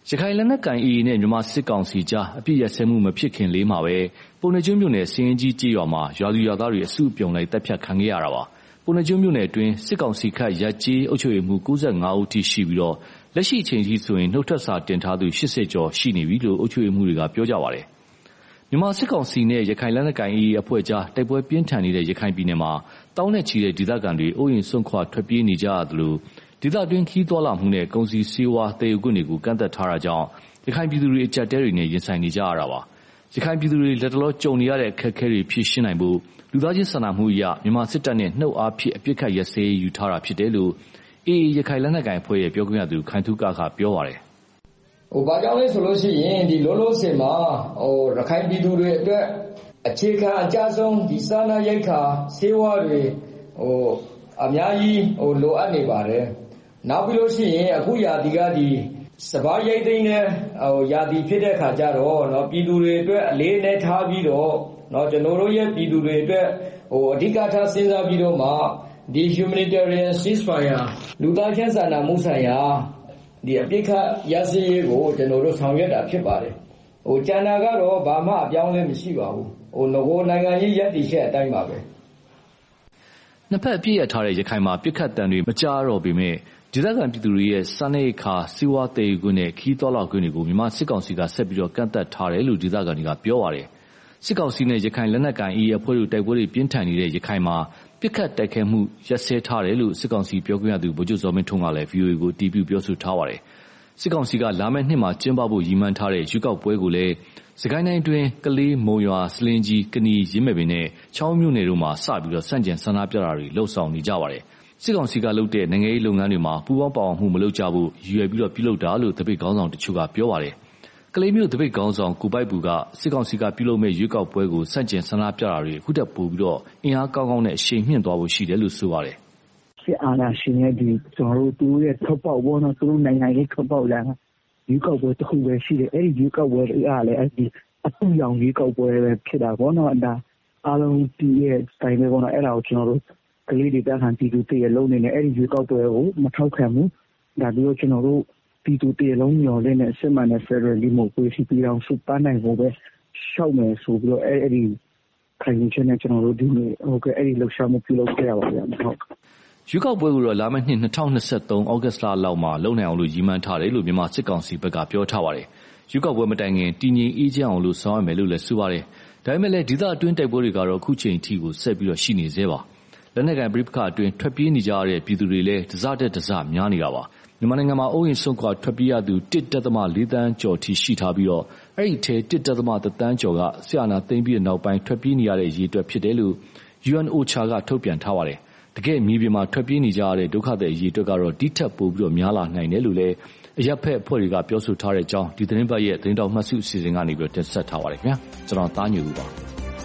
ရခိုင်လက်နက်ကိုင် အေအေ နဲ့မြန်မာစစ်ကောင်စီကြားအပြစ်ရစဲမှုမဖြစ်ခင်လေးမှာပဲပုဏ္ဏားကျွန်းမြို့နယ်စည်ရင်ကြီးကျေးရွာမှာရွာသူရွာသားတွေအစုအပြုံလိုက်တပ်ဖြတ်ခံခဲ့ရတာပါပုဏ္ဏားကျွန်းမြို့နယ်အတွင်းစစ်ကောင်စီခန့်ရပ်ကျေးအုပ်ချုပ်ရေးမှူး၉၅ဦးထိရှိပြီးတော့လက်ရှိအချိန်ထိဆိုရင်နှုတ်ထွက်စာတင်ထားသူ၈၀ကျော်ရှိနေပြီလို့အုပ်ချုပ်ရေးမှူးတွေကပြောကြပါတယ်မြန်မာစစ်ကောင်စီနဲ့ရခိုင်လက်နက်ကိုင် အေအေ အဖွဲ့ကြားတိုက်ပွဲပြင်းထန်နေတဲ့ရခိုင်ပြည်နယ်မှာတောင်းနဲ့ချီတဲ့ဒေသခံတွေအိုးအိမ်စွန့်ခွာထွက်ပြေးနေကြရသလိုဒေသတွင်းခီးသွွာလာမှုနဲ့ကုန်စည်ဆေးဝါးတည်ယူခွင့်တွေကိုကန့်သက်ထားတာကြောင့်ရခိုင်ပြည်သူတွေအကြက်တဲတွေနဲ့ရင်ဆိုင်နေကြရတာပါရခိုင်ပြည်သူတွေလက်တလောကြုံနေရတဲ့အခက်အခဲတွေဖြေရှင်းနိုင်ဖို့လူသားချင်းစာနာမှုအရမြန်မာစစ်တပ်နဲ့နှုတ်အားဖြင့်အပြစ်ခတ်ရစဲယူထားတာဖြစ်တယ်လို့အေအေရခိုင်လက်နက်ကိုင်အဖွဲ့ရဲ့ပြောခွင့်ရသူခိုင်ထုကကပြောပါတယ်ဟိုဘာကြောင့်လဲဆိုလို့ရှိရင်ဒီလောလောဆယ်မှာဟိုရခိုင်ပြည်သူတွေအတွက်အခြေခံအကျဆုံးဒီစာနာရိက္ခာဆေးဝါးတွေဟိုအများကြီးဟိုလိုအပ်နေပါတယ်နောက်ပြီးလို့ရှိရင်အခုရာသီကဒီစပါးရိတ်သိမ်းတဲ့ဟိုရာသီဖြစ်တဲ့ခါကျတော့เนาะပြည်သူတွေအတွက်အလေးနဲ့ထားပြီးတော့เนาะကျွန်တော်တို့ရဲ့ပြည်သူတွေအတွက်ဟိုအဓိကထားစဉ်းစားပြီးတော့မှဒီ humanitarian ceasefire လူသားချင်းစာနာမှုဆိုင်ရာဒီအပြစ်ခတ်ရစည်းရေးကိုကျွန်တော်တို့ဆောင်ရွက်တာဖြစ်ပါတယ်ဟိုကျန်တာကတော့ဘာမှအပြောင်းလဲမရှိပါဘူးဟိုငကိုနိုင်ငံကြီးရပ်တည်ချက်အတိုင်းပါပဲနှစ်ဖက်အပြည့်ရထားတဲ့ရခိုင်မှာပြစ်ခတ်တံတွေမကြားတော့ပေမဲ့ဒေသခံပြည်သူတွေရဲ့စာနယ်ခါစီဝါတည်ယူခွင့်နဲ့ခီးတော်လောက်ခွင့်တွေကိုမြန်မာစစ်ကောင်စီကဆက်ပြီးတော့ကန့်သက်ထားတယ်လို့ဒေသခံတွေကပြောပါတယ်စစ်ကောင်စီနဲ့ရခိုင်လက်နက်ကိုင် အေအေ အဖွဲ့တို့တိုက်ပွဲတွေပြင်းထန်နေတဲ့ရခိုင်မှာပြစ်ခတ်တိုက်ခိုက်မှုရပ်စဲထားတယ်လို့စစ်ကောင်စီပြောခွင့်ရသူဗိုလ်ချုပ်ဇော်မင်းထွန်းကလည်း ဗွီအိုအေကိုအတည်ပြုပြောဆိုထားပါတယ်စစ်ကောင်စီကလာမယ့်နှစ်မှာကျင်းပဖို့ရည်မှန်းထားတဲ့ရွေးကောက်ပွဲကိုလည်းစကိုင်းတိုင်းအတွင်းကလေးမုံရွာစလင်းကြီးကနီရင်းမဲ့ပင်နဲ့ချောင်းမြို့နယ်တို့မှာစပြီးတော့စန့်ကျင်ဆန္ဒပြတာတွေလှုပ်ဆောင်နေကြပါတယ်စစ်ကောင်စီကလုပ်တဲ့နိုင်ငံရေးလုပ်ငန်းတွေမှာပူးပေါင်းပါဝင်မှုမလုပ်ကြဘူးရည်ရွယ်ပြီးတော့ပြုလုပ်တာလို့တပိတ်ခေါင်းဆောင်တချို့ကပြောပါတယ်ကလေးမျိုးတပိတ်ခေါင်းဆောင်ကိုပိုက်ပူကစစ်ကောင်စီကပြုလုပ်မဲ့ရွေးကောက်ပွဲကိုစန့်ကျင်ဆန္ဒပြတာတွေအခုတက်ပို့ပြီးတော့အင်အားကောင်းကောင်းနဲ့အရှိန်မြင့်သွားဖို့ရှိတယ်လို့ဆိုပါတယ်စစ်အာဏာရှင်ရဲ့ဒီကျွန်တော်တို့သူရဲ့ထောက်ပေါက်ဘောနော်သူတို့နိုင်ငံရေးထောက်ပေါက်လာရွေးကောက်ပွဲတစ်ခုပဲရှိတယ်အဲ့ဒီရွေးကောက်ပွဲအားလည်းအဲ့ဒီအပူရောင်ရွေးကောက်ပွဲပဲဖြစ်တာပေါ့နော်ဒါအားလုံးဒီရဲ့တိုင်းပဲပေါ့နော်အဲ့ဒါကိုကျွန်တော်တို့ကလေးတွေတာခံပြည်သူတွေလုံးနေနဲ့အဲ့ဒီရွေးကောက်ပွဲကိုမထောက်ခံဘူးဒါပြီးတော့ကျွန်တော်တို့ပြည်သူတွေလုံးမျော်လင့်တဲ့စစ်မှန်တဲ့ Federal Democracy ပြည်အောင်စုပန်းနိုင်ဖို့ပဲရှောက်မယ်ဆိုပြီးတော့အဲ့ဒီခိုင်နေချင်းနဲ့ကျွန်တော်တို့ဒီနေ့ဟိုကအဲ့ဒီလှုပ်ရှားမှုပြုလုပ်ခဲ့ရပါဗျာဟုတ်ရွေးကောက်ပွဲကိုတော့လာမယ့်နှစ်၂၀၂၃ဩဂတ်စ်လလောက်မှာလုပ်နိုင်အောင်လို့ရည်မှန်းထားတယ်လို့မြန်မာစစ်ကောင်စီဘက်ကပြောထားပါတယ်ရွေးကောက်ပွဲမတိုင်ခင်တည်ငြိမ်အေးချမ်းအောင်လို့ဆောင်ရွက်မယ်လို့လည်းဆိုပါတယ်ဒါပေမဲ့လည်းဒေသအတွင်းတိုက်ပွဲတွေကတော့အခုချိန်ထိကိုဆက်ပြီးတော့ရှိနေသေးပါလက်နက်ကိုင်ပဋိပက္ခအတွင်းထွက်ပြေးနေကြရတဲ့ပြည်သူတွေလည်းတစတဲ့တစများနေတာပါမြန်မာနိုင်ငံမှာအုံရင်ဆုံးခွာထွက်ပြေးရသူတစ်တက်သမ၄တန်းကျော်ထိရှိထားပြီးတော့အဲ့ဒီထဲတစ်တက်သမတတန်းကျော်ကဆရာနာသိမ်းပြီးနောက်ပိုင်းထွက်ပြေးနေရတဲ့ရေတွက်ဖြစ်တယ်လို့ ယူအန် အိုချာ ကထုတ်ပြန်ထားပါတယ်တကယ်မြေပြင်မှာထွက်ပြေးနေကြရတဲ့ဒုက္ခသည်အရေအတွက်ကတော့ဒီထက်ပိုပြီးတော့များလာနိုင်တယ်လို့လည်းအရပ်ဖက်အဖွဲ့တွေကပြောဆိုထားတဲ့အကြောင်းဒီသတင်းပတ်ရဲ့သတင်းတောက်မှတ်စုအစီအစဉ်ကနေပြီးတော့တင်ဆက်ထားပါတယ်ခင်ဗျာကျွန်တော်သားညူပါ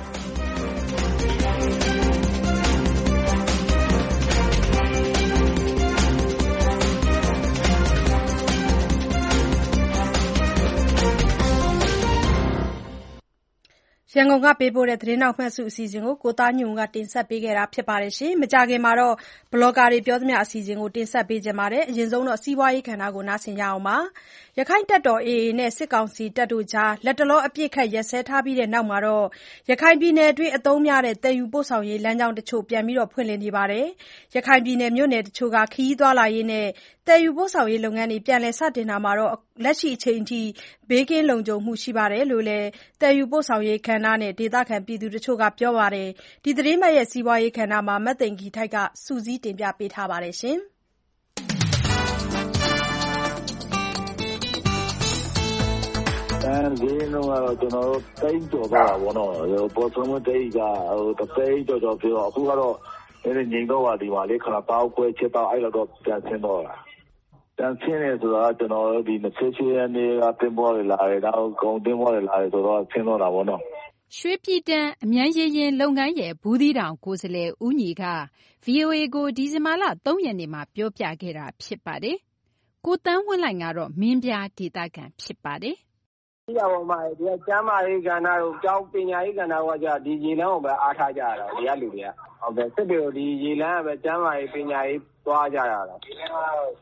ရန်ကုန်ကပေးပို့တဲ့သတင်းနောက်မှတ်စုအစီအစဉ်ကိုကိုသားညွန့်ကတင်ဆက်ပေးခဲ့တာဖြစ်ပါတယ်။မကြာခင်မှာတော့ဘလော့ဂါတွေပြောသမျှအစီအစဉ်ကိုတင်ဆက်ပေးကြပါမယ်။အရင်ဆုံးတော့စီးပွားရေးကဏ္ဍကိုနားဆင်ကြအောင်ပါ။ရခိုင်တပ်တော် အေအေ နဲ့စစ်ကောင်စီတပ်တို့ကြားလက်တလောအပြစ်ခတ်ရက်စဲထားပြီးတဲ့နောက်မှာတော့ရခိုင်ပြည်နယ်အတွင်းအသုံးများတဲ့တည်ယူပို့ဆောင်ရေးလမ်းကြောင်းတချို့ပြန်ပြီးဖွင့်လှစ်နေပါတယ်။ရခိုင်ပြည်နယ်မြို့နယ်တချို့ကခရီးသွားလာရေးနဲ့တည်ယူပို့ဆောင်ရေးလုပ်ငန်းတွေပြန်လည်စတင်တာမှာတော့လက်ရှိအချိန်ထိဘေးကင်းလုံခြုံမှုရှိတယ်လို့လည်းတည်ယူပို့ဆောင်ရေးကဏ္ဍနဲ့ဒေသခံပြည်သူတချို့ကပြောပါတယ်။ဒီသတင်းပတ်ရဲ့စီးပွားရေးကဏ္ဍမှာမသိင်္ဂီထိုက်ကစုစည်းတင်ပြပေးထားပါတယ်။အဲဈေးနှုန်းကတော့ကျွန်တော်တို့တိတ်ကျော်သွားတာပေါ့နော်ပေါ်ဆုံးမတိတ်ကဟိုတသိန်းကျော်ကျော်ပြီးတော့အခုကတော့ဒီငိမ့်တော့ပါဒီမှာလေခဏပေါက်ခွဲချက်တော့အဲ့တော့ပြန်ဆင်းတော့တာတန်ဆင်းနေဆိုတော့ကျွန်တော်တို့ဒီ၂၈ရက်နေ့ကတင်ပေါ်လာတယ်တော့ဂုံတင်ပေါ်လာတယ်ဆိုတော့ဆင်းတော့တာပေါ့နော်ရွှေပြည်တန်အမြန်ရင်ရင်လုပ်ငန်းရဲ့ဘူးသီးတောင်ကိုယ်စားလှယ်ဦးညီက ဗွီအိုအေ ကိုဒီဇင်ဘာလ၃ရက်နေ့မှာပြောပြခဲ့တာဖြစ်ပါတယ်။ကိုတန်းဝင်းလိုက်ကတော့မင်းပြားဒေသခံဖြစ်ပါတယ်။ဒီအောင်မှာဒီကကျမ်းမာရေးကဏ္ဍကိုကျောင်းပညာရေးကဏ္ဍကကြာဒီရေလမ်းကိုပဲအားထားကြရတာဒီကလူတွေကဟုတ်ကဲ့စစ်တွေကိုဒီရေလမ်းကပဲကျမ်းမာရေးပညာရေးသွားကြရတာဒီလမ်းကတော့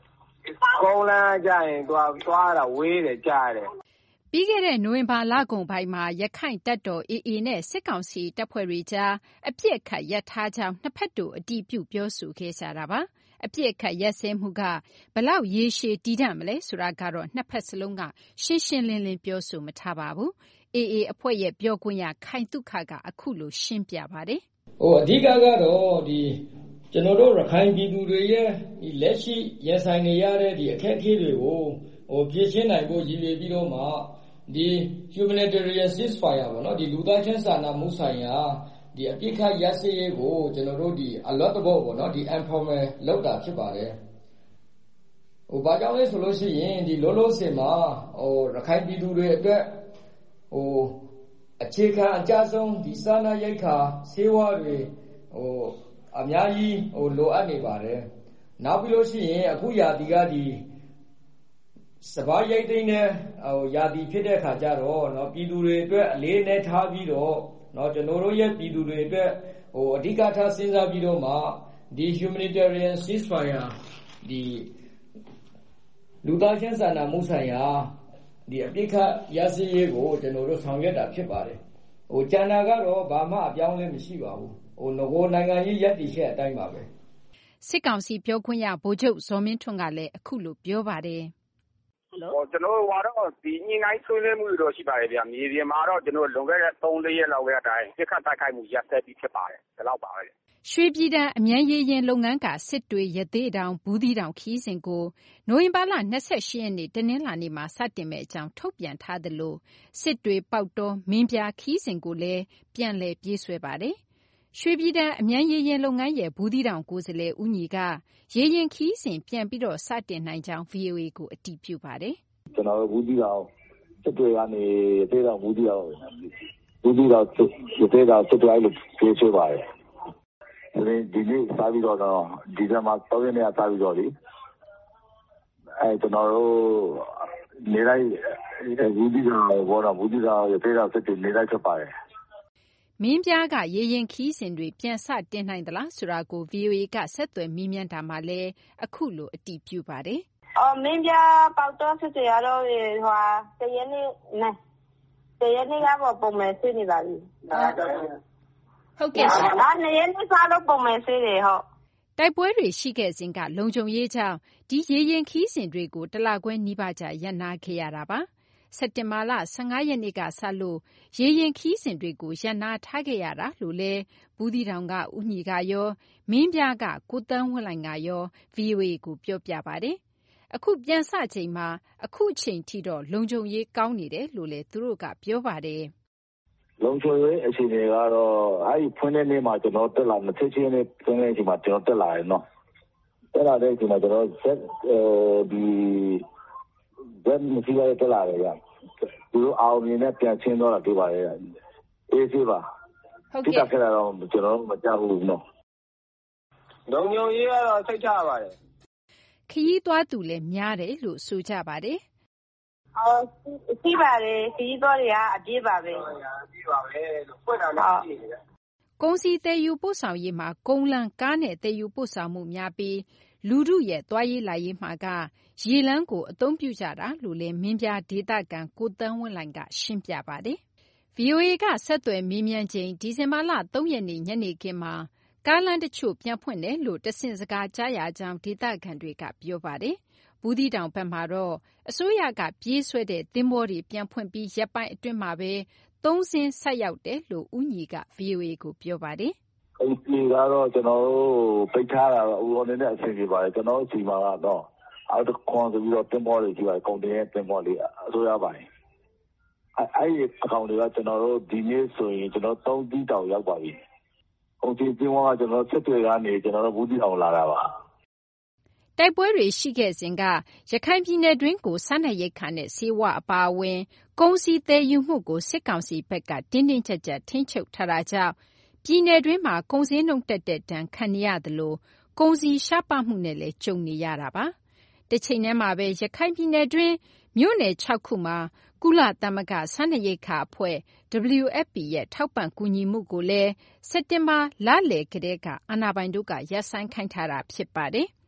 ကုန်းလမ်းကြရင်သွားသွားတာဝေးတယ်ကြားတယ်ပြီးခဲ့တဲ့နိုဝင်ဘာလကုန်ပိုင်းမှာရခိုင်တပ်တော် အေအေ နဲ့စစ်ကောင်စီတပ်ဖွဲ့တွေကြားအပြစ်အခတ်ရပ်ထားကြောင်းနှစ်ဖက်တို့အတည်ပြုပြောဆိုခဲ့ကြတာပါအပြစ်အခတ်ရပ်စဲမှုကဘလောက်ရေရှည်တည်တံ့မလဲဆိုတာကတော့နှစ်ဖက်စလုံးကရှင်းရှင်းလင်းလင်းပြောဆိုမထားပါဘူးအေအေအဖွဲ့ရဲ့ပြောခွင့်ရခိုင်တုခကအခုလိုရှင်းပြပါတယ်ဟိုအဓိကကတော့ဒီကျွန်တော်တို့ရခိုင်ပြည်သူတွေရဲ့ဒီလက်ရှိရင်ဆိုင်နေရတဲ့ဒီအခက်အခဲတွေကိုဟိုဖြေရှင်းနိုင်ဖို့ရည်ရွယ်ပြီးတော့မှဒီ humanitarian ceasefire ပေါ့နော်ဒီလူသားချင်းစာနာမှုဆိုင်ရာဒီအပြစ်ခတ်ရပ်စဲရေးကိုကျွန်တော်တို့ဒီအလော့တဘောပေါ့နော်ဒီ informal လောက်တာဖြစ်ပါတယ်ဟိုဘာကြောင့်လဲဆိုလို့ရှိရင်ဒီလောလောဆယ်မှာဟိုရခိုင်ပြည်သူတွေအတွက်ဟိုအခြေခံအကြဆုံးဒီစာနာရိက္ခာဆေးဝါးတွေဟိုအများကြီးဟိုလိုအပ်နေပါတယ်နောက်ပြီးလို့ရှိရင်အခုရာသီကဒီစဘာရိတ်သိမ်းတဲ့ဟိုရာသီဖြစ်တဲ့ခါကျတော့เนาะပြည်သူတွေအတွက်အလေးနဲ့ထားပြီးတော့เนาะကျွန်တော်တို့ရဲ့ပြည်သူတွေအတွက်ဟိုအဓိကထားစဉ်းစားပြီးတော့မှဒီ humanitarian ceasefire ဒီလူသားချင်းစာနာမှုဆိုင်ရာဒီအပြစ်ခတ်ရစရေးကိုကျွန်တော်တို့ဆောင်ရွက်တာဖြစ်ပါတယ်ဟိုကျန်တာကတော့ဘာမှအပြောင်းလဲမရှိပါဘူးဟိုငကိုနိုင်ငံကြီးရပ်တည်ချက်အတိုင်းပါပဲစစ်ကောင်စီပြောခွင့်ရဗိုလ်ချုပ်ဇော်မင်းထွန်းကလည်းအခုလိုပြောပါတယ်ဟိုကျွန်တော်တို့ကတော့ဒီညင်တိုင်းဆွေးနွေးမှုတွေတော့ရှိပါတယ်ဗျာမြေပြင်မှာတော့ကျွန်တော်လွန်ခဲ့တဲ့သုံးလေးရက်လောက်ကအတိုင်းပြစ်ခတ်တိုက်ခိုက်မှုရပ်စဲပြီးဖြစ်ပါတယ်ဒါတော့ပါပဲရွှေပြည်တန်းအမြန်ရေးရင်လုပ်ငန်းကစစ်တွေရသေးတောင်ဘူးသီးတောင်ခီးစဉ်ကိုနိုဝင်ဘာလ၂၈ရက်နေ့တနင်္လာနေ့မှာစတင်မဲ့အကြောင်းထုတ်ပြန်ထားသလိုစစ်တွေပေါက်တော်မင်းပြားခီးစဉ်ကိုလည်းပြန်လည်ပြေးဆွဲပါတယ်ရွှေပြည်တန်းအမြန်ရေးရင်လုပ်ငန်းရဲ့ဘူးသီးတောင်ကိုယ်စားလှယ်ဦးညီကရေရင်ခီးစဉ်ပြန်ပြီးတော့စတင်နိုင်ကြောင်း ဗွီအိုအေ ကိုအတည်ပြုပါတယ်ကျွန်တော်တို့ဘူးသီးတောင်စစ်တွေကနေရသေးတောင်ဘူးသီးတောင်ဘူးသီးတောင်ရသေးတောင်စစ်တွေအဲ့လိုပြေးဆွဲပါတယ်ဒီနေ့စာပြီးတော့ဒီဇင်ဘာ၃ရက်နေ့ကစာပြီးတော့လေအဲကျွန်တော်တို့နေလိုက်ဘူးဒီကဘောတော့ဘူးဒီကရသေးတော့စစ်တွေနေလိုက်ဖြစ်ပါတယ်မင်းပြားကရေရင်ခီးစဉ်တွေပြန်စတင်နိုင်သလားဆိုတာကို ဗွီအိုအေ ကဆက်သွယ်မေးမြန်းတာမှာလည်းအခုလိုအတည်ပြုပါတယ်အော်မင်းပြားပေါက်တော့စစ်တွေကတော့ဟိုဟာတရနေ့နဲ့တရနေ့ကပေါ့ပုံမဲ့ဆွေးနေပါပြီဟုတ်ကဲ့ဆရာ။ဒါနေရင်စားလို့ပုံမဲ့ဆေးတယ်ဟုတ်။တိုက်ပွဲတွေရှိခဲ့စဉ်ကလုံခြုံရေးကြောင့်ဒီရေရင်ခီးစဉ်တွေကိုတလခွဲနီးပါးကြာရပ်နားခဲ့ရတာပါ။စက်တင်ဘာလ၁၅ရက်နေ့ကစလို့ရေရင်ခီးစဉ်တွေကိုရပ်နားထားခဲ့ရတာလို့လဲဘူးသီးတောင်ကဦးညီကရောမင်းပြားကကိုတန်းဝင်းလိုင်ကရော ဗွီအိုအေ ကိုပြောပြပါတယ်။အခုပြန်စချိန်မှာအခုအချိန်ထိတော့လုံခြုံရေးကောင်းနေတယ်လို့လဲသူတို့ကပြောပါတယ်။လုံခြုံရေးအခြေအနေကတော့အဲ့ဒီဖွင့်တဲ့နေ့မှာကျွန်တော်တက်လာ၂၆ရက်နေ့ဖွင့်တဲ့အချိန်မှာကျွန်တော်တက်လာတယ်နော်တက်လာတဲ့အချိန်မှာကျွန်တော်ဆက်ဒီဘယ်မှာကြီးရတက်လာတယ်ဗျသူတို့အောင်မြင်နဲ့ပြန်ချင်းတော့တွေ့ပါရဲ့အေးစေးပါဟုတ်ကဲ့တက်ခဲ့တော့ကျွန်တော်မကြောက်ဘူးနော်လုံခြုံရေးကတော့စိတ်ချပါတယ်ခရီးသွားသူလည်းများတယ်လို့ဆိုကြပါတယ်အော်စီးပါတယ်စီးသွားတွေကအပြည့်ပါပဲအပြည့်ပါပဲလို့ဖွင့်တာလည်းပြည့်နေတယ်ကုန်စည်သယ်ယူပို့ဆောင်ရေးမှာကုန်းလမ်းကားနဲ့သယ်ယူပို့ဆောင်မှုများပြီးလူထုရဲ့သွားရေးလာရေးမှာကရေလမ်းကိုအသုံးပြုကြတာလို့လည်းမင်းပြဒေသခံကိုတန်းဝင်းလိုင်ကရှင်းပြပါတယ်။ ဗွီအိုအေ ကဆက်သွယ်မေးမြန်းချိန်ဒီဇင်ဘာလ၃ရက်နေ့ညနေခင်းမှာကားလမ်းတချို့ပြန်ဖွင့်တယ်လို့တဆင့်စကားကြားရကြောင်းဒေသခံတွေကပြောပါတယ်။ဘူးသီးတောင်ဘက်မှာတော့အစိုးရကပြေးဆွဲတဲ့သင်္ဘောတွေပြန်ဖွင့်ပြီးရက်ပိုင်းအတွင်းမှာပဲသုံးစင်းဆက်ရောက်တယ်လို့ဦးညီက ဗွီအိုအေ ကိုပြောပါတယ်။အဲ့ဒီကတော့ကျွန်တော်တို့ပိတ်ထားတာတော့ဦးအနေနဲ့အဆင်ပြေပါတယ်ကျွန်တော်တို့စီမှာတော့အောက်တခွန်ဆိုပြီးတော့သင်္ဘောတွေကြီးပါတယ်ကုန်တင်ရဲ့သင်္ဘောလေးအစိုးရပါတယ်အဲ့အဲ့ဒီအကောင်တွေကကျွန်တော်တို့ဒီနေ့ဆိုရင်ကျွန်တော်သုံးတီးတောင်ရောက်ပါပြီ။ကုန်တင်သင်္ဘောကကျွန်တော်စစ်တွေကနေကျွန်တော်တို့ဘူးတီတောင်လာတာပါ။တိုက်ပွဲတွေရှိခဲ့စဉ်ကရခိုင်ပြည်နယ်တွင်းကိုစားနပ်ရိက္ခာနဲ့ဆေးဝါးအပါအဝင်ကုန်စည်သယ်ယူမှုကိုစစ်ကောင်စီဘက်ကတင်းတင်းကျပ်ကျပ်ထိန်းချုပ်ထားတာကြောင့်ပြည်နယ်တွင်းမှာကုန်စည်နှုန်းတက်တဲ့ဒဏ်ခံနေရသလိုကုန်စည်ရှားပါမှုနဲ့လည်းကြုံနေရတာပါ။တစ်ချိန်တည်းမှာပဲရခိုင်ပြည်နယ်တွင်းမြို့နယ်၆ခုမှာကုလသမဂ္ဂစားနပ်ရိက္ခာအဖွဲ့ ဒဗလျူ အက်ဖ် ပီ ရဲ့ထောက်ပံ့ကူညီမှုကိုလည်းစက်တင်ဘာလလယ်ကတည်းကအာဏာပိုင်တို့ကရပ်ဆိုင်းခိုင်းထားတာဖြစ်ပါတယ်။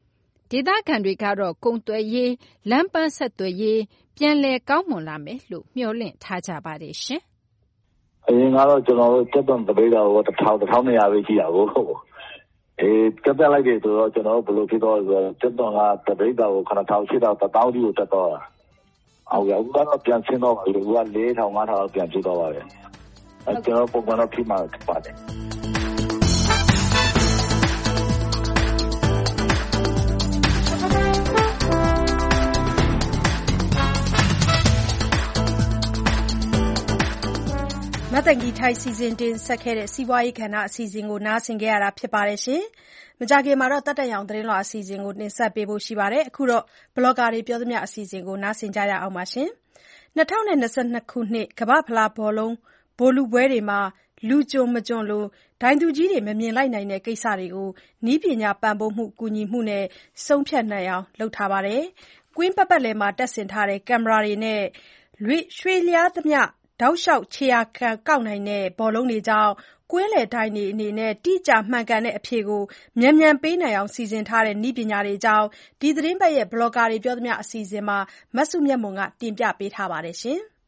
ဒေသခံတွေကတော့ကုန်သွယ်ရေး၊လမ်းပန်းဆက်သွယ်ရေးပြန်လည်ကောင်းမွန်လာမယ်လို့မျှော်လင့်ထားကြပါတယ်ရှင်။အရင်ကတော့ကျွန်တော်တို့ကြက်သွန်တပိတ်တော့တစ်ထောင်တစ်ထောင်နှစ်ရာပဲရှိတာကိုအေးကပ်တက်လိုက်တယ်ဆိုတော့ကျွန်တော်တို့ဘယ်လိုဖြစ်တော့ဆိုတော့ကြက်သွန်ကတပိတ်တော့ခုနှစ်ထောင်ရှစ်ထောင်တစ်တောင်းကြီးကိုတက်တော့တာအော်ရဦးကတော့ပြန်ဆင်းတော့ပါလေဦးကလေးထောင်ငါးထောင်ပြန်ဖြစ်တော့ပါပဲအဲကျွန်တော်ပုံမှန်တော့ဖြစ်မှာပါတယ်မတန်ကြီးထိုင်စီစဉ်တင်ဆက်ခဲ့တဲ့စီးပွားရေးကဏ္ဍအစီအစဉ်ကိုနားဆင်ခဲ့ရတာဖြစ်ပါတယ်ရှင်။မကြခင်မှာတော့တတ်တန်ရောင်သတင်းလွှာအစီအစဉ်ကိုတင်ဆက်ပေးဖို့ရှိပါတယ်။အခုတော့ဘလော့ဂါတွေပြောသမျှအစီအစဉ်ကိုနားဆင်ကြရအောင်ပါရှင်။၂၀၂၂ခုနှစ်ကမ္ဘာ့ဖလားဘောလုံးဗိုလ်လုပွဲတွေမှာလူကြုံမကြုံလိုဒိုင်သူကြီးတွေမမြင်လိုက်နိုင်တဲ့ကိစ္စတွေကိုနည်းပညာပံ့ပိုးမှုကူညီမှုနဲ့ဆုံးဖြတ်နိုင်အောင်လုပ်ထားပါတယ်။ကွင်းပတ်ပတ်လည်မှာတပ်ဆင်ထားတဲ့ကင်မရာတွေနဲ့ရွှေလျားသမျှတောက်လျှောက်ခြေရာခံကောက်နိုင်တဲ့ဘောလုံးတွေကြောင့်ကွင်းလယ်ဒိုင်တွေအနေနဲ့တိကျမှန်ကန်တဲ့အဖြေကိုမြန်မြန်ပေးနိုင်အောင်စီစဉ်ထားတဲ့နည်းပညာတွေကြောင့်ဒီသီတင်းပတ်ရဲ့ဘလော့ဂါတွေပြောသမျှအစီအစဉ်မှာမစုမြတ်မွန်ကတင်ပြပေးထားပါတယ်ရှင်။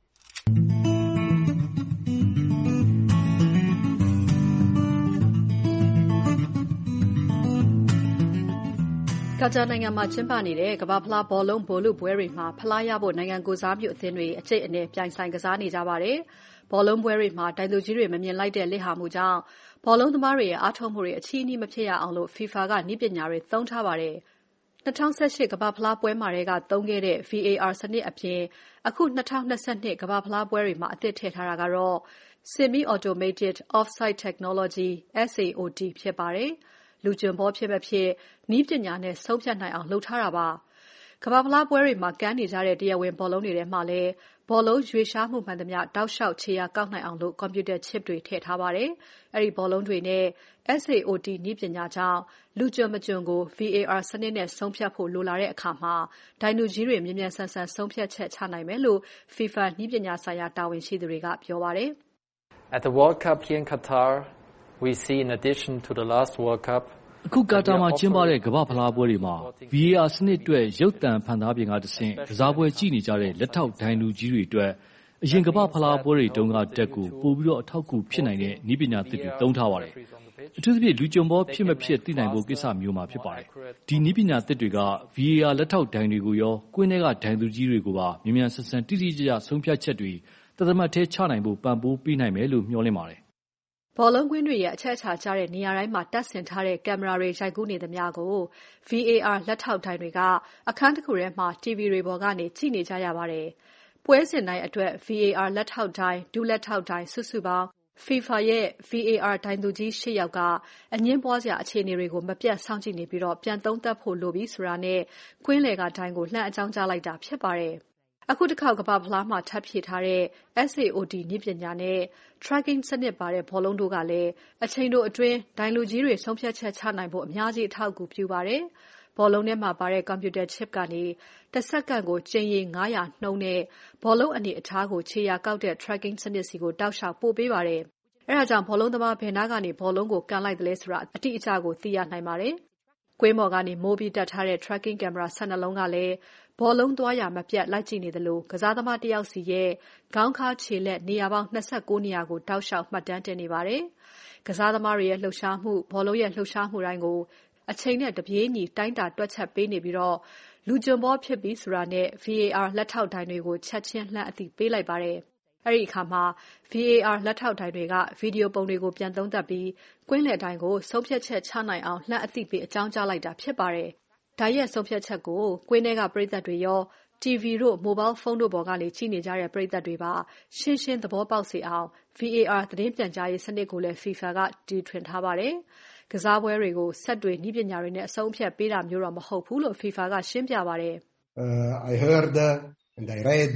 ကာတာနိုင်ငံမှာကျင်းပနေတဲ့ကမ္ဘာဖလားဘောလုံးဗိုလ်လုပွဲတွေမှာဖလားရဖို့နိုင်ငံကိုယ်စားပြုအသင်းတွေအကျိတ်အနယ်ပြိုင်ဆိုင်ကစားနေကြပါတယ်။ဘောလုံးပွဲတွေမှာဒိုင်သူကြီးတွေမမြင်လိုက်တဲ့လစ်ဟာမှုကြောင့်ဘောလုံးသမားတွေရဲ့အားထုတ်မှုတွေအချည်းနှီးမဖြစ်ရအောင်လို့ FIFA ကနည်းပညာတွေသုံးထားပါတယ်။၂၀၁၈ကမ္ဘာဖလားပွဲမှာတွေကသုံးခဲ့တဲ့ V A R စနစ်အပြင်အခု၂၀၂၂ကမ္ဘာဖလားပွဲတွေမှာအသစ်ထည့်ထားတာကတော့ Semi Automated Offside Technology S A O T ဖြစ်ပါတယ်။လူကျင်ဘောဖြစ်မဖြစ်နည်းပညာနဲ့ဆုံးဖြတ်နိုင်အောင်လုပ်ထားတာပါ။ကမ္ဘာဖလားပွဲတွေမှာကမ်းနေကြတဲ့တရားဝင်ဘောလုံးတွေထဲမှာလည်းဘောလုံးရွေရှားမှုမှန်သမျှတောက်လျှောက်ခြေရာကောက်နိုင်အောင်လို့ကွန်ပျူတာ chip တွေထည့်ထားပါတယ်။အဲဒီဘောလုံးတွေနဲ့ S A O T နည်းပညာကြောင့်လူကျွံမကျွံကို V A R စနစ်နဲ့ဆုံးဖြတ်ဖို့လိုလာတဲ့အခါမှာဒိုင်လူကြီးတွေမြန်မြန်ဆန်ဆန်ဆုံးဖြတ်ချက်ချနိုင်မယ်လို့ FIFA နည်းပညာဆိုင်ရာတာဝန်ရှိသူတွေကပြောပါတယ်။ At the World Cup here in Qatar, we see in addition to the last World Cup အခုကာတာမှာကျင်းပတဲ့ကမ္ဘာဖလားပွဲတွေမှာ V A R စနစ်အတွက်ရုပ်သံဖန်သားပြင်ကတဆင့်ကစားပွဲကြည့်နေကြတဲ့လက်ထောက်ဒိုင်လူကြီးတွေအတွက်အရင်ကမ္ဘာဖလားပွဲတွေတုန်းကတက်ကိုပို့ပြီးတော့အထောက်အကူဖြစ်နိုင်တဲ့နည်းပညာသစ်တွေသုံးထားပါတယ်။အထူးသဖြင့်လူကြုံဘောဖြစ်မဖြစ်သိနိုင်ဖို့ကိစ္စမျိုးမှာဖြစ်ပါတယ်။ဒီနည်းပညာသစ်တွေက V A R လက်ထောက်ဒိုင်တွေကိုရောကွင်းထဲကဒိုင်သူကြီးတွေကိုပါမြန်မြန်ဆန်ဆန်တိတိကျကျဆုံးဖြတ်ချက်တွေတသမတ်ထဲချနိုင်ဖို့ပံ့ပိုးပေးနိုင်မယ်လို့မျှော်လင့်ပါတယ်ဘောလုံးကွင်းတွေရဲ့အချက်အချာကျတဲ့နေရာတိုင်းမှာတပ်ဆင်ထားတဲ့ကင်မရာတွေရိုက်ကူးနေသမျှကို V A R လက်ထောက်ဒိုင်တွေကအခန်းတစ်ခုထဲမှာ T V တွေပေါ်ကနေကြည့်နေကြရပါတယ်။ပွဲစဉ်တိုင်းအတွက် V A R လက်ထောက်ဒိုင်၊ဒုလက်ထောက်ဒိုင်စုစုပေါင်း FIFA ရဲ့ V A R ဒိုင်သူကြီး၈ယောက်ကအငြင်းပွားစရာအခြေအနေတွေကိုမပြတ်စောင့်ကြည့်နေပြီးတော့ပြန်သုံးသပ်ဖို့လိုပြီဆိုတာနဲ့ကွင်းလယ်ကဒိုင်ကိုလှမ်းအကြောင်းကြားလိုက်တာဖြစ်ပါတယ်။အခုတစ်ခေါက်ကမ္ဘာဖလားမှာထပ်ဖြည့်ထားတဲ့ S A O T နည်းပညာနဲ့ tracking စနစ်ပါတဲ့ဘောလုံးတို့ကလည်းအချိန်တိုအတွင်းဒိုင်လူကြီးတွေဆုံးဖြတ်ချက်ချနိုင်ဖို့အများကြီးအထောက်အကူပြုပါတယ်။ဘောလုံးထဲမှာပါတဲ့ computer chip ကနေတစ်စက္ကန့်ကိုကြိမ်ရေ၅၀၀နှုန်းနဲ့ဘောလုံးအနေအထားကိုခြေရာကောက်တဲ့ tracking စနစ်စီကိုတောက်လျှောက်ပို့ပေးပါတယ်။အဲဒါကြောင့်ဘောလုံးသမားဘယ်နားကနေဘောလုံးကိုကန်လိုက်သလဲဆိုတာအတိအကျကိုသိရနိုင်ပါတယ်။ကွင်းပေါ်ကနေမိုးပြီးတက်ထားတဲ့ tracking camera ၁၂လုံးကလည်းဘောလုံးသွားရမပြတ်လိုက်ကြည့်နေသလိုကစားသမားတစ်ယောက်စီရဲ့ခေါင်းခါခြေလက်နေရာပေါင်း၂၉နေရာကိုတောက်လျှောက်မှတ်တမ်းတင်နေပါတယ်။ကစားသမားတွေရဲ့လှုပ်ရှားမှုဘောလုံးရဲ့လှုပ်ရှားမှုတိုင်းကိုအချိန်နဲ့တပြေးညီတိုင်းတာတွက်ချက်ပေးနေပြီးတော့လူကျွံဘောဖြစ်ပြီးဆိုတာနဲ့ V A R လက်ထောက်ဒိုင်တွေကိုချက်ချင်းလှမ်းအသိပေးလိုက်ပါတယ်။အဲဒီအခါမှာ V A R လက်ထောက်ဒိုင်တွေကဗီဒီယိုပုံတွေကိုပြန်သုံးသပ်ပြီးကွင်းလယ်ဒိုင်ကိုဆုံးဖြတ်ချက်ချနိုင်အောင်လှမ်းအသိပေးအကြောင်းကြားလိုက်တာဖြစ်ပါတယ်။ဒါရဲ့ဆုံးဖြတ်ချက်ကိုကွင်းထဲကပရိသတ်တွေရော T V တို့ mobile phone တို့ပေါ်ကနေကြည့်နေကြတဲ့ပရိသတ်တွေပါရှင်းရှင်းသဘောပေါက်စေအောင် V A R သတင်းပြန်ကြားရေးစနစ်ကိုလည်း FIFA ကတီထွင်ထားပါတယ်။ကစားပွဲတွေကိုစက်တွေနည်းပညာတွေနဲ့အဆုံးအဖြတ်ပေးတာမျိုးတော့မဟုတ်ဘူးလို့ FIFA ကရှင်းပြပါတယ်။ uh, I heard and I read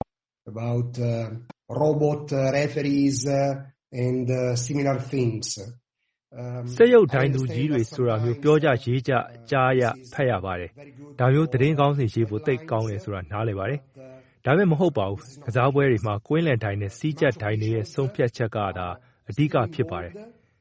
about uh, robot referees and uh, similar things. စက်ရုပ်ဒိုင်သူကြီးတွေဆိုတာမျိုးပြောကြရေးကြကြားရဖတ်ရပါတယ်။ဒါမျိုးသတင်းကောင်းစီရေးဖို့သိပ်ကောင်းတယ်ဆိုတာနားလည်ပါတယ်။ဒါပေမဲ့မဟုတ်ပါဘူး။ကစားပွဲတွေမှာကွင်းလယ်ဒိုင်နဲ့စီးကျက်ဒိုင်တွေရဲ့ဆုံးဖြတ်ချက်ကဒါအဓိကဖြစ်ပါတယ်။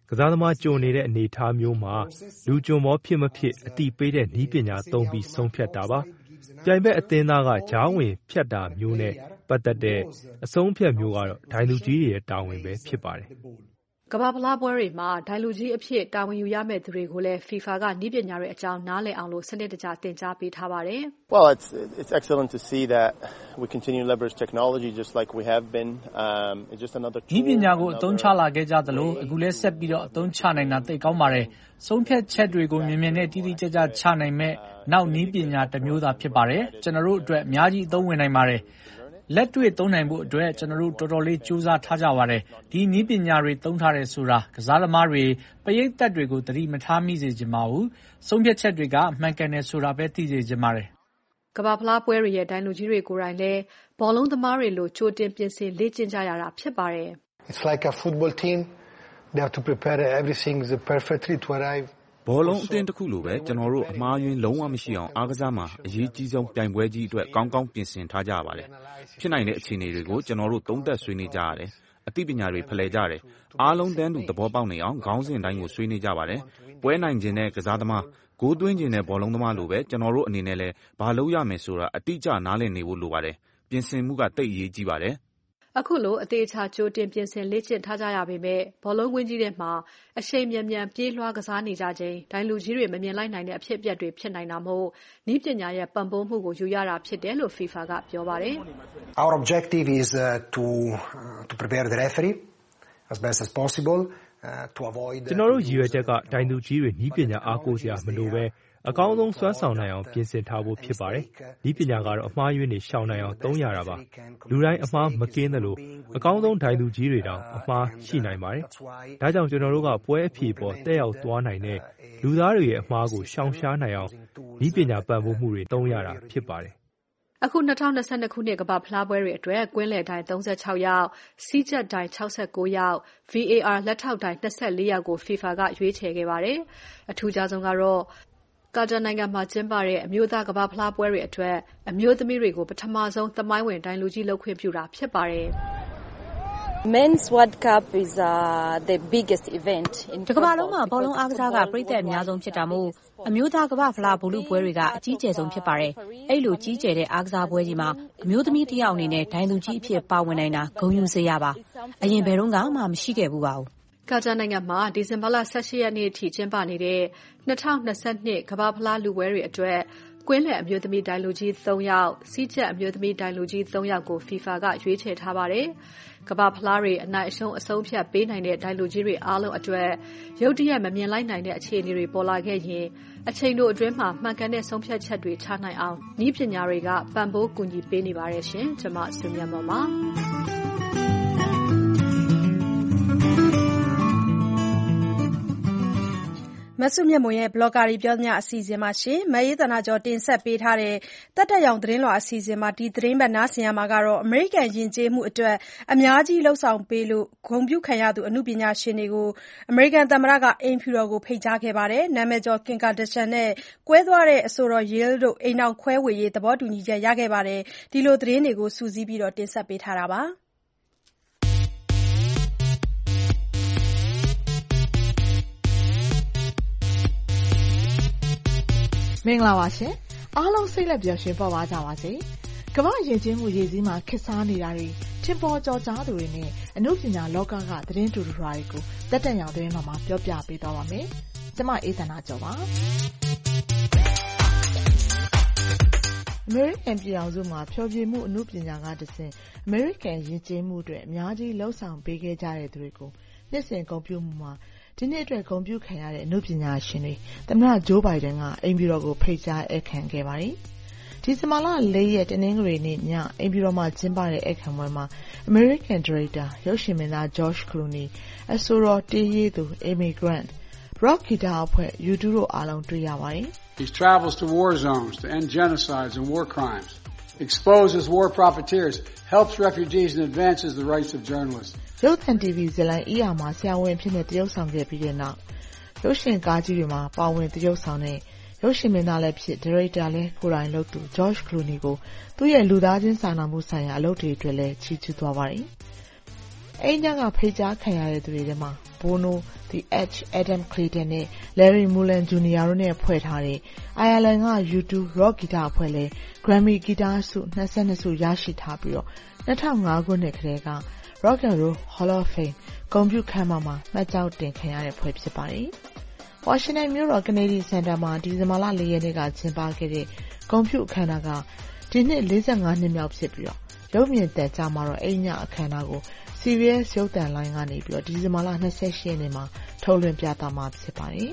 ကစားသမားကြုံနေတဲ့အနေအထားမျိုးမှာလူကြုံမောဖြစ်မဖြစ်အတိပေးတဲ့နည်းပညာသုံးပြီးဆုံးဖြတ်တာပါ။ပြိုင်ဘက်အသင်းသားကကြားဝင်ဖြတ်တာမျိုးနဲ့ပတ်သက်တဲ့အဆုံးဖြတ်မျိုးကတော့ဒိုင်လူကြီးတွေရဲ့တာဝန်ပဲဖြစ်ပါတယ်။ကမ္ဘာဖလားပွဲတွေမှာဒိုင်လူကြီးအဖြစ်တာဝန်ယူရမယ့်သူတွေကိုလည်း FIFA ကနည်းပညာတွေအကြောင်းနားလည်အောင်လို့စနစ်တကျသင်ကြားပေးထားပါတယ်။ Well, it's it's excellent to see that we continue to leverage technology just like we have been. Um, it's just another tool. နည်းပညာကိုအသုံးချလာခဲ့ကြသလိုအခုလည်းဆက်ပြီးတော့အသုံးချနိုင်တာသိကောင်းပါတယ်။ဆုံးဖြတ်ချက်တွေကိုမြင်မြင်နဲ့တိတိကျကျချနိုင်မဲ့နောက်နည်းပညာတစ်မျိုးသာဖြစ်ပါတယ်။ကျွန်တော်တို့အတွက်အများကြီးအသုံးဝင်နိုင်ပါတယ်။လက်တွေ့သုံးနိုင်ဖို့အတွက်ကျွန်တော်တို့တော်တော်လေးကြိုးစားထားကြပါတယ်။ဒီနည်းပညာတွေသုံးထားတယ်ဆိုတာကစားသမားတွေပရိသတ်တွေကိုသတိမထားမိစေချင်ပါဘူး။ဆုံးဖြတ်ချက်တွေကအမှန်ကန်တယ်ဆိုတာပဲသိစေချင်ပါတယ်။ကမ္ဘာဖလားပွဲတွေရဲ့ဒိုင်လူကြီးတွေကိုယ်တိုင်လည်းဘောလုံးသမားတွေလိုကြိုတင်ပြင်ဆင်လေ့ကျင့်ကြရတာဖြစ်ပါတယ်။ It's like a football team. They have to prepare everything perfectly to arrive. ဘောလုံးအသင်းတစ်ခုလိုပဲကျွန်တော်တို့အမှားယွင်းလုံးဝမရှိအောင်အားကစားမှာအရေးကြီးဆုံးပြိုင်ပွဲကြီးအတွက်ကောင်းကောင်းပြင်ဆင်ထားကြရပါတယ်။ဖြစ်နိုင်တဲ့အခြေအနေတွေကိုကျွန်တော်တို့သုံးသပ်ဆွေးနွေးကြရတယ်။အသိပညာတွေဖလှယ်ကြတယ်။အားလုံးတန်းတူသဘောပေါက်နေအောင်ခေါင်းစဉ်တိုင်းကိုဆွေးနွေးကြပါတယ်။ပွဲနိုင်ခြင်းနဲ့ကစားသမားဂိုးသွင်းခြင်းနဲ့ဘောလုံးသမားလိုပဲကျွန်တော်တို့အနေနဲ့လည်းဘာလုပ်ရမယ်ဆိုတာအတိအကျနားလည်နေဖို့လိုပါတယ်။ပြင်ဆင်မှုကတိတ်အရေးကြီးပါတယ်။အခုလိုအသေးချာကြိုတင်ပြင်ဆင်လေ့ကျင့်ထားကြရပေမဲ့ဘောလုံးကွင်းကြီးထဲမှာအရှိန်မြန်မြန်ပြေးလွှားကစားနေကြခြင်းဒိုင်လူကြီးတွေမမြင်လိုက်နိုင်တဲ့အဖြစ်အပျက်တွေဖြစ်နိုင်တာမို့နည်းပညာရဲ့ပံ့ပိုးမှုကိုယူရတာဖြစ်တယ်လို့ FIFA ကပြောပါတယ်။ Our objective is uh, to uh, to prepare the referee as best as possible uh, to avoid ကျွန်တော်တို့ရည်ရွယ်ချက်ကဒိုင်လူကြီးတွေနည်းပညာအားကိုးစရာမလိုပဲအကောင်းဆုံးစွမ်းဆောင်နိုင်အောင်ပြင်ဆင်ထားဖို့ဖြစ်ပါတယ်။ဒီပညာကတော့အမှားယွင်းတွေရှောင်နိုင်အောင်သုံးရတာပါ။လူတိုင်းအမှားမကင်းသလိုအကောင်းဆုံးဒိုင်လူကြီးတွေတောင်အမှားရှိနိုင်ပါတယ်။ဒါကြောင့်ကျွန်တော်တို့ကပွဲအဖြေပေါ်တက်ရောက်သွားနိုင်တဲ့လူသားတွေရဲ့အမှားကိုရှောင်ရှားနိုင်အောင်ဒီပညာပံ့ပိုးမှုတွေသုံးရတာဖြစ်ပါတယ်။အခု၂၀၂၂ခုနှစ်ကမ္ဘာဖလားပွဲတွေအတွက်ကွင်းလယ်ဒိုင်၃၆ယောက်၊စီးကျပ်ဒိုင်၆၉ယောက်၊ V A R လက်ထောက်ဒိုင်၂၄ယောက်ကို FIFA ကရွေးချယ်ခဲ့ပါတယ်။အထူးခြားဆုံးကတော့ကာတာနိုင်ငံမှာကျင်းပတဲ့အမျိုးသားကမ္ဘာဖလားပွဲတွေအတွက်အမျိုးသမီးတွေကိုပထမဆုံးသမိုင်းဝင်ဒိုင်လူကြီးလုပ်ခွင့်ပြုတာဖြစ်ပါတယ်။ Men's World Cup is uh, the biggest event in ဒီကမ္ဘာလုံးမှာဘောလုံးအားကစားကပြည်သက်အများဆုံးဖြစ်တာမို့အမျိုးသားကမ္ဘာဖလားဘောလုံးပွဲတွေကအကြီးကျယ်ဆုံးဖြစ်ပါတယ်။အဲ့လိုကြီးကျယ်တဲ့အားကစားပွဲကြီးမှာအမျိုးသမီးတစ်ယောက်အနေနဲ့ဒိုင်လူကြီးအဖြစ်ပါဝင်နိုင်တာဂုဏ်ယူစရာပါ။အရင်ဘယ်တော့မှမရှိခဲ့ဘူးပါဘူး။ကာတာနိုင်ငံမှာဒီဇင်ဘာလ၁၈ရက်နေ့အထိကျင်းပနေတဲ့၂၀၂၂ကမ္ဘာဖလားလူပွဲတွေအတွက်ကွင်းလယ်အမျိုးသမီးဒိုင်လူကြီး၃ယောက်၊စီးကျပ်အမျိုးသမီးဒိုင်လူကြီး၃ယောက်ကို FIFA ကရွေးချယ်ထားပါတယ်။ကမ္ဘာဖလားတွေအနိုင်အရှုံးအဆုံးဖြတ်ပေးနိုင်တဲ့ဒိုင်လူကြီးတွေအားလုံးအတွက်ရုတ်တရက်မမြင်လိုက်နိုင်တဲ့အခြေအနေတွေပေါ်လာခဲ့ရင်အချိန်တို့အတွင်းမှာမှန်ကန်တဲ့ဆုံးဖြတ်ချက်တွေချနိုင်အောင်နည်းပညာတွေကပံ့ပိုးကူညီပေးနေပါတယ်ရှင်။ကျွန်မစုမြတ်မောင်ပါမဆုမြတ်မွန်ရဲ့ဘလော့ဂါတွေပြောညအစီအစဉ်မှာရှင်မအေးသနာကျော်တင်ဆက်ပေးထားတဲ့တက်တက်ရောင်သတင်းလွှာအစီအစဉ်မှာဒီသတင်းပတ်နားဆင်ရမှာကတော့အမေရိကန်ယဉ်ကျေးမှုအတွက်အများကြီးလှုပ်ဆောင်ပေးလို့ဂုဏ်ပြုခံရသူအမှုပညာရှင်တွေကိုအမေရိကန်သမ္မတကအိမ်ဖြူတော်ကိုဖိတ်ကြားခဲ့ပါတယ်နာမည်ကျော်ကင်ကာဒရှန်နဲ့ကွဲသွားတဲ့အဆိုတော်ယေးတို့အိမ်နောက်ခွဲဝေရေးသဘောတူညီချက်ရခဲ့ပါတယ်ဒီလိုသတင်းတွေကိုစူးစီးပြီးတော့တင်ဆက်ပေးထားတာပါမင်္ဂလာပါရှင်အားလုံးစိတ်လက်ပျော်ရွှင်ပေါ်ပါကြပါစေကမ္ဘာယဉ်ကျေးမှုရည်စည်းမှာခေတ်စားနေတာတွေထင်ပေါ်ကျော်ကြားသူတွေနဲ့အမှုပညာလောကကသတင်းတူတူတွေကိုတက်တက်ရောင်သတင်းတော်မှာပြောပြပေးသွားပါမယ်ကျမအေးသနာကျော်ပါအမေရိကန်ပြည်အောင်စုမှာဖျော်ဖြေမှုအမှုပညာကတဆင့်အမေရိကန်ယဉ်ကျေးမှုတွေအများကြီးလှုပ်ဆောင်ပေးခဲ့ကြတဲ့သူတွေကိုနှစ်စဉ်ဂုဏ်ပြုမှုမှာဒီနေ့အတွက်ဂုဏ်ပြုခံရတဲ့အမှုပညာရှင်တွေသမ္မတဂျိုးဘိုင်ဒန်ကအိမ်ဖြူတော်ကိုဖိတ်ကြားဧည့်ခံခဲ့ပါတယ်။ဒီဇင်ဘာလ၄ရက်တနင်္ဂနွေနေ့ညအိမ်ဖြူတော်မှာကျင်းပတဲ့ဧည့်ခံပွဲမှာ American Director ရုပ်ရှင်မင်းသား George Clooney အဆိုတော်တေးရေးသူ Amy Grant Rock Guitar အဖွဲ့ U two တို့အားလုံးတွေ့ရပါတယ်။ He travels to war zones to end genocides and war crimes, exposes war profiteers, helps refugees and advances the rights of journalists. ရုပ်သံ တီဗီ ဇာတ်လမ်း E R မှာဆရာဝန်အဖြစ်နဲ့တရုပ်ဆောင်ခဲ့ပြီးတဲ့နောက်ရုပ်ရှင်ကားကြီးတွေမှာပါဝင်တရုပ်ဆောင်တဲ့ရုပ်ရှင်မင်းသားလည်းဖြစ်ဒါရိုက်တာလည်းကိုယ်တိုင်လုပ်သူ George Clooney ကိုသူ့ရဲ့လူသားချင်းစာနာမှုဆိုင်ရာအလုပ်တွေအတွက်လည်းချီးကျူးသွားပါတယ်။အိမ်ညကဖိတ်ကြားခံရတဲ့သူတွေထဲမှာ Bono, The Edge, Adam Clayton နဲ့ Larry Mullen Junior တို့နဲ့ဖွဲ့ထားတဲ့ Ireland က U two Rock ဂီတအဖွဲ့လည်း Grammy ဂီတဆု၂၂ဆုရရှိထားပြီးတော့၂၀၀၅ခုနှစ်ကတည်းက Rock and Roll Hall of Fame ဂုဏ်ပြုခန်းမမှာမှတ်ကျောက်တင်ခံရတဲ့ဖွဲ့ဖြစ်ပါတယ်။ ဝါရှင်တန်မြို့တော် Kennedy Center မှာဒီဇင်ဘာလ၄ရက်နေ့ကကျင်းပခဲ့တဲ့ဂုဏ်ပြုအခမ်းအနားကဒီနှစ်၄၅နှစ်မြောက်ဖြစ်ပြီးတော့ရုပ်မြင်သံကြားမှာတော့အိမ်ညအခမ်းအနားကို C B S ရုပ်သံလိုင်းကနေပြီးတော့ဒီဇင်ဘာလ၂၈ရက်နေ့မှာထုတ်လွှင့်ပြသမှာဖြစ်ပါတယ်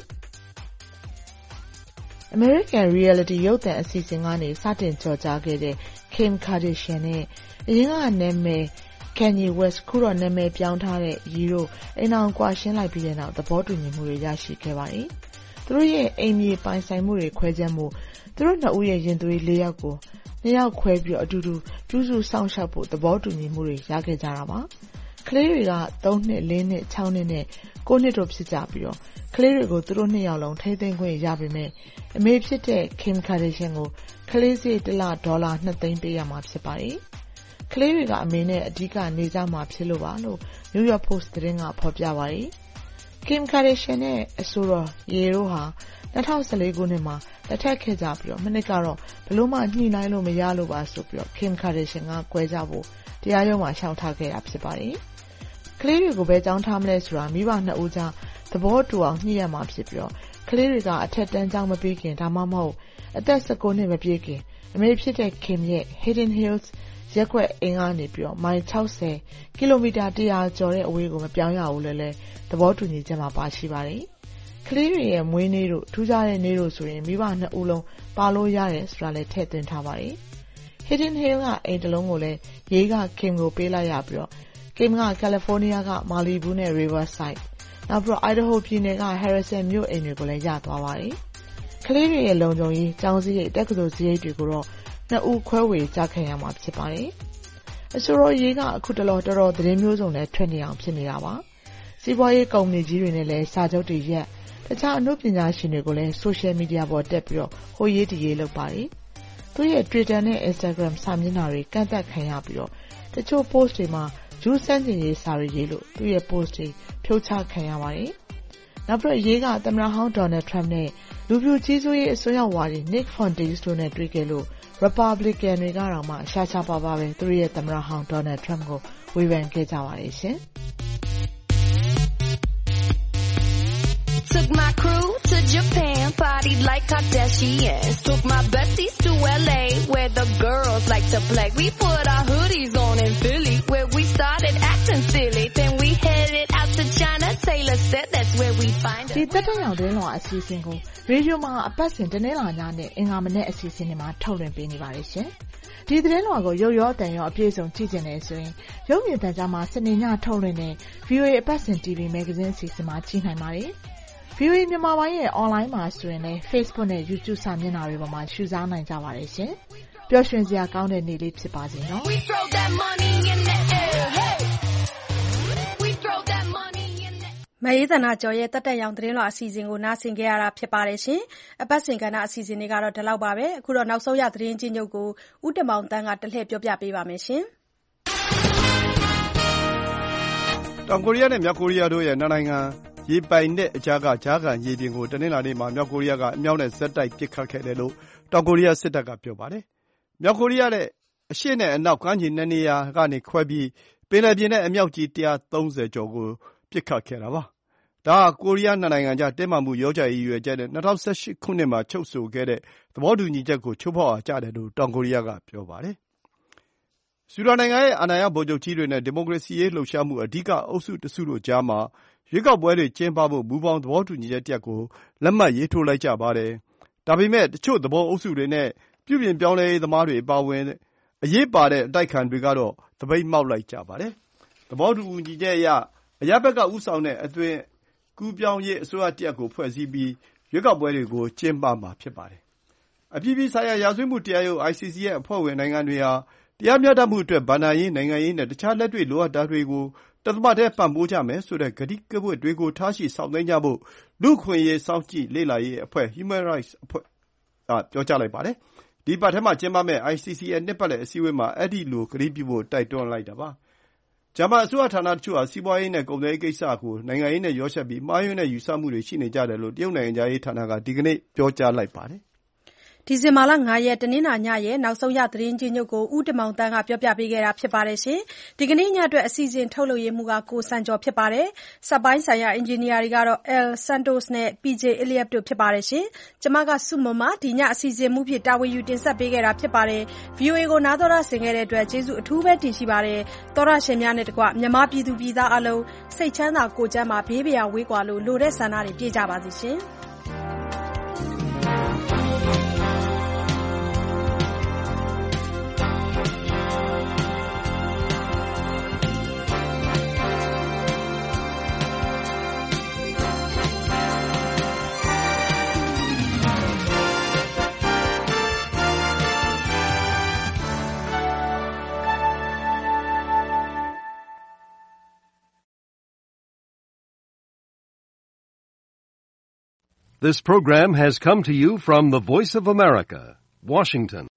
။ American Reality ရုပ်သံအစီအစဉ်ကနေစတင်ကြော်ကြားခဲ့တဲ့ Kim Kardashian နဲ့အရင်ကနာမည် Kanye West ခုတော့နာမည်ပြောင်းထားတဲ့ Ye တို့အိမ်အောင်ကွာရှင်းလိုက်ပြီးတဲ့နောက်သဘောတူညီမှုတွေရရှိခဲ့ပါတယ်။သူတို့ရဲ့အိမ်မြေပိုင်ဆိုင်မှုတွေခွဲခြားမှုသူတို့နှစ်ဦးရဲ့ရင်သွေး၄ယောက်ကိုနှစ်ယောက်ခွဲပြီးအတူတူပြုစုစောင့်ရှောက်ဖို့သဘောတူညီမှုတွေရခဲ့ကြတာပါ။ကလေးတွေက၃နှစ်၄နှစ်၆နှစ်နဲ့၉နှစ်တို့ဖြစ်ကြပြီးတော့ကလေးတွေကိုသူတို့နှစ်ယောက်လုံးထိသိမ်းခွင့်ရပေမဲ့အမေဖြစ်တဲ့ Kim Kardashian ကိုကလေးစီတစ်လဒေါ်လာ၂သိန်းပေးရမှာဖြစ်ပါတယ်။ကလေးတွေကအမေနဲ့အဓိကနေကြမှာဖြစ်လို့ပါလို့ New York Post သတင်းကဖော်ပြပါတယ်။ Kim Kardashian နဲ့အဆိုတော် Ye တို့ဟာ၂၀၁၄ခုနှစ်မှာလက်ထပ်ခဲ့ကြပြီးတော့မနစ်ကတော့ဘလို့မှညှိနှိုင်းလို့မရလို့ပါဆိုပြီးတော့ Kim Kardashian ကကွဲကြဖို့တရားရုံးမှာရှောက်ထားခဲ့တာဖြစ်ပါတယ်။ကလေးတွေကိုပဲကြောင်းထားမလဲဆိုတာမိဘနှစ်ဦးကြားသဘောတူအောင်ညှိရမှာဖြစ်ပြီးတော့ကလေးတွေကအထက်တန်းကျောင်းမပြီးခင်ဒါမှမဟုတ်အသက်၁၉နှစ်မပြည့်ခင်အမေဖြစ်တဲ့ Kim ရဲ့ Hidden Hills ရက်ကွက်အိမ်ကနေပြီးတော့မိုင်၆၀ကီလိုမီတာ၁၀၀ကျော်တဲ့အဝေးကိုမပြောင်းရဘူးလည်းလည်းသဘောတူညီချက်မှာပါရှိပါတယ်။ကလေးတွေရဲ့မွေးနေ့တို့ထူးခြားတဲ့နေ့တို့ဆိုရင်မိဘနှစ်ဦးလုံးပါလို့ရတယ်ဆိုတာလည်းထည့်သွင်းထားပါတယ်။ Hidden Hill ကအိမ်တလုံးကိုလည်းရေးက Kim ကိုပေးလိုက်ရပြီးတော့ Kim က California က Malibu နဲ့ Riverside နောက်ပြီးတော့ Idaho ပြည်နယ်က Harrison မြို့အိမ်တွေကိုလည်းရသွားပါတယ်။ကလေးတွေရဲ့လုံခြုံရေးကျောင်းစရိတ်တက္ကသိုလ်စရိတ်တွေကိုတော့နှစ်ဦးခွဲဝေကြခံရမှာဖြစ်ပါတယ်။အဆိုတော်ရေးကအခုတလောတော်တော်သတင်းမျိုးစုံနဲ့ထွက်နေအောင်ဖြစ်နေတာပါ။စီးပွားရေးကုမ္ပဏီကြီးတွေနဲ့လည်းစာချုပ်တွေရက်တခြားအမှုပညာရှင်တွေကိုလည်း social media ပေါ်တက်ပြီးတော့ဟိုရေးတရေးလုပ်ပါတယ်။သူရဲ့ Twitter နဲ့ Instagram စာမျက်နှာတွေကန့်သက်ခံရပြီးတော့တချို့ post တွေမှာဂျူးစန့်ကျင်ရေးစာတွေရေးလို့သူရဲ့ post တွေဖြုတ်ချခံရပါတယ်။နောက်ပြီးရေးကသမ္မတဟောင်း Donald Trump နဲ့လူပြိုကြီးစိုးရေးအစွန်းရောက်ဝါဒီ Nick Fuentes တို့နဲ့တွေ့ခဲ့လို့ Republican တွေကတော့မှရှားရှားပါးပါးပဲသူရဲ့သမ္မတဟောင်း Donald Trump ကိုဝေဖန်ခဲ့ကြပါတယ်ရှင်။ Took my crew to Japan, partied like Kardashians. Took my besties to L A, where the girls like to play. We put our hoodies on in Philly, where we started acting silly. Then we headed out to China. Taylor said that's where we find her. ဒီတက်တဲ့ရောက်တဲ့လောအစီအစဉ်ကိုရေဒီယိုမှာအပတ်စဉ်တနင်္လာညနဲ့အင်္ဂါမနေ့အစီအစဉ်တွေမှာထုတ်လွှင့်ပေးနေပါတယ်ရှင်။ဒီသတင်းလွှာကိုရုပ်ရောအသံရောအပြည့်အစုံကြည့်ကြနေဆိုရင်ရုပ်မြင်သံကြားမှာစနေညထုတ်လွှင့်တဲ့ V O A အပတ်စဉ် T V Magazine အစီအစဉ်မှာကြည့်နိုင်ပါတယ်။ V O A မြန်မာပိုင်းရဲ့ online မှာဆိုရင်လည်း Facebook နဲ့ YouTube စာမျက်နှာတွေပေါ်မှာရှုစားနိုင်ကြပါတယ်ရှင်။ပျော်ရွှင်စရာကောင်းတဲ့နေ့လေးဖြစ်ပါစေနော်။ We throw that money in the air. Hey. We throw that money in the မအေးသနာကျော်ရဲ့တက်တက်ရောင်သတင်းလွှာအစီအစဉ်ကိုနားဆင်ကြရတာဖြစ်ပါတယ်ရှင်။အပတ်စဉ်ကဏ္ဍအစီအစဉ်တွေကတော့ဒီလောက်ပါပဲ။အခုတော့နောက်ဆုံးရသတင်းချင်းချုပ်ကိုဦးတင်မောင်တန်းကတလှည့်ပြောပြပေးပါမယ်ရှင်။တောင်ကိုရီးယားနဲ့မြောက်ကိုရီးယားတို့ရဲ့နှစ်နိုင်ငံရေပိုင်နက်အကြားကကြားခံရေပြင်ကိုတနင်္လာနေ့မှာမြောက်ကိုရီးယားကအမြောက်နဲ့ဆက်တိုက်ပစ်ခတ်ခဲ့တယ်လို့တောင်ကိုရီးယားစစ်တပ်ကပြောပါတယ်။မြောက်ကိုရီးယားရဲ့အရှေ့နဲ့အနောက်ကမ်းခြေနှစ်နေရာကနေခွဲပြီးပင်လယ်ပြင်နဲ့အမြောက်ကြီး၁၃၀ကျော်ကိုပစ်ခတ်ခဲ့တာပါ။ဒါဟာကိုရီးယားနှစ်နိုင်ငံကြားတင်းမာမှုလျော့ကျရေးရည်ရွယ်ချက်နဲ့၂၀၁၈ခုနှစ်မှာချုပ်ဆိုခဲ့တဲ့သဘောတူညီချက်ကိုချိုးဖောက်အားကျတယ်လို့တောင်ကိုရီးယားကပြောပါတယ်။ဆူဒန်နိုင်ငံရဲ့အာဏာရဗိုလ်ချုပ်ကြီးတွေနဲ့ဒီမိုကရေစီရေးလှုပ်ရှားမှုအဓိကအုပ်စုတစုတို့ကြားမှာရွေးကောက်ပွဲတွေကျင်းပဖို့မူဘောင်သဘောတူညီချက်တရပ်ကိုလက်မှတ်ရေးထိုးလိုက်ကြပါတယ်။ဒါပေမဲ့တချို့သဘောအုပ်စုတွေနဲ့ပြုပြင်ပြောင်းလဲရေးသမားတွေအပါအဝင်အရေးပါတဲ့အတိုက်အခံတွေကတော့သပိတ်မှောက်လိုက်ကြပါတယ်။သဘောတူညီချက်အရအရပ်ဘက်ကဦးဆောင်တဲ့အသွင်ကူးပြောင်းရေးအစိုးရတရပ်ကိုဖွဲ့စည်းပြီးရွေးကောက်ပွဲတွေကိုကျင်းပမှာဖြစ်ပါတယ်။အပြည်ပြည်ဆိုင်ရာရာဇဝတ်မှုတရားရုံး I C C ရဲ့အဖွဲ့ဝင်နိုင်ငံတွေဟာတရားမျှတမှုအတွက်ဘဏ္ဍာရေး၊နိုင်ငံရေးနဲ့တခြားလက်တွေ့လိုအပ်တာတွေကိုတသမတ်တည်းပံ့ပိုးကြမယ်ဆိုတဲ့ကတိကဝတ်တွေကိုထားရှိစောင့်သိမ်းကြဖို့လူ့အခွင့်အရေးစောင့်ကြည့်လေ့လာရေးအဖွဲ့ Human Rights အဖွဲ့ကပြောကြားလိုက်ပါတယ်။ဒီအပတ်ထဲမှာကျင်းပမယ့် I C C ရဲ့နှစ်ပတ်လည်အစည်းအဝေးမှာအဲဒီလိုကတိပြုဖို့တိုက်တွန်းလိုက်တာပါ။ဂျာမန်အစိုးရဌာနတချို့ဟာစီးပွားရေးနဲ့ကုန်သွယ်ရေးကိစ္စကိုနိုင်ငံရေးနဲ့ရောယှက်ပြီးမှားယွင်းတဲ့ယူဆမှုတွေရှိနေကြတယ်လို့တရုတ်နိုင်ငံခြားရေးဌာနကဒီကနေ့ပြောကြားလိုက်ပါတယ်။ဒီဇင်ဘာလ၅ရက်တနင်္လာညရဲ့နောက်ဆုံးရသတင်းကြီးညွတ်ကိုဦးတင်မောင်သန်းကပြောပြပေးခဲ့တာဖြစ်ပါတယ်ရှင်။ဒီကနေ့ညအတွက်အစီအစဉ်ထုတ်လုပ်ရမှုကကိုစံကျော်ဖြစ်ပါတယ်။စက်ပိုင်းဆိုင်ရာအင်ဂျင်နီယာတွေကတော့ L Santos နဲ့ ပီ ဂျေ Elliot တို့ဖြစ်ပါတယ်ရှင်။ကျွန်မကစုမမဒီညအစီအစဉ်မှုဖြစ်တာဝန်ယူတင်ဆက်ပေးခဲ့တာဖြစ်ပါတယ်။ ဗွီအိုအေကိုနားတော်တာဆင်ခဲ့တဲ့အတွက်ကျေးဇူးအထူးပဲတင်ရှိပါတယ်။သောရရှင်များနဲ့တကွမြန်မာပြည်သူပြည်သားအလုံးစိတ်ချမ်းသာကိုယ်ကျန်းမာဘေးပရာဝေးကွာလို့လိုတဲ့ဆန္ဒတွေပြည့်ကြပါစေရှင်။ This program has come to you from the Voice of America, Washington.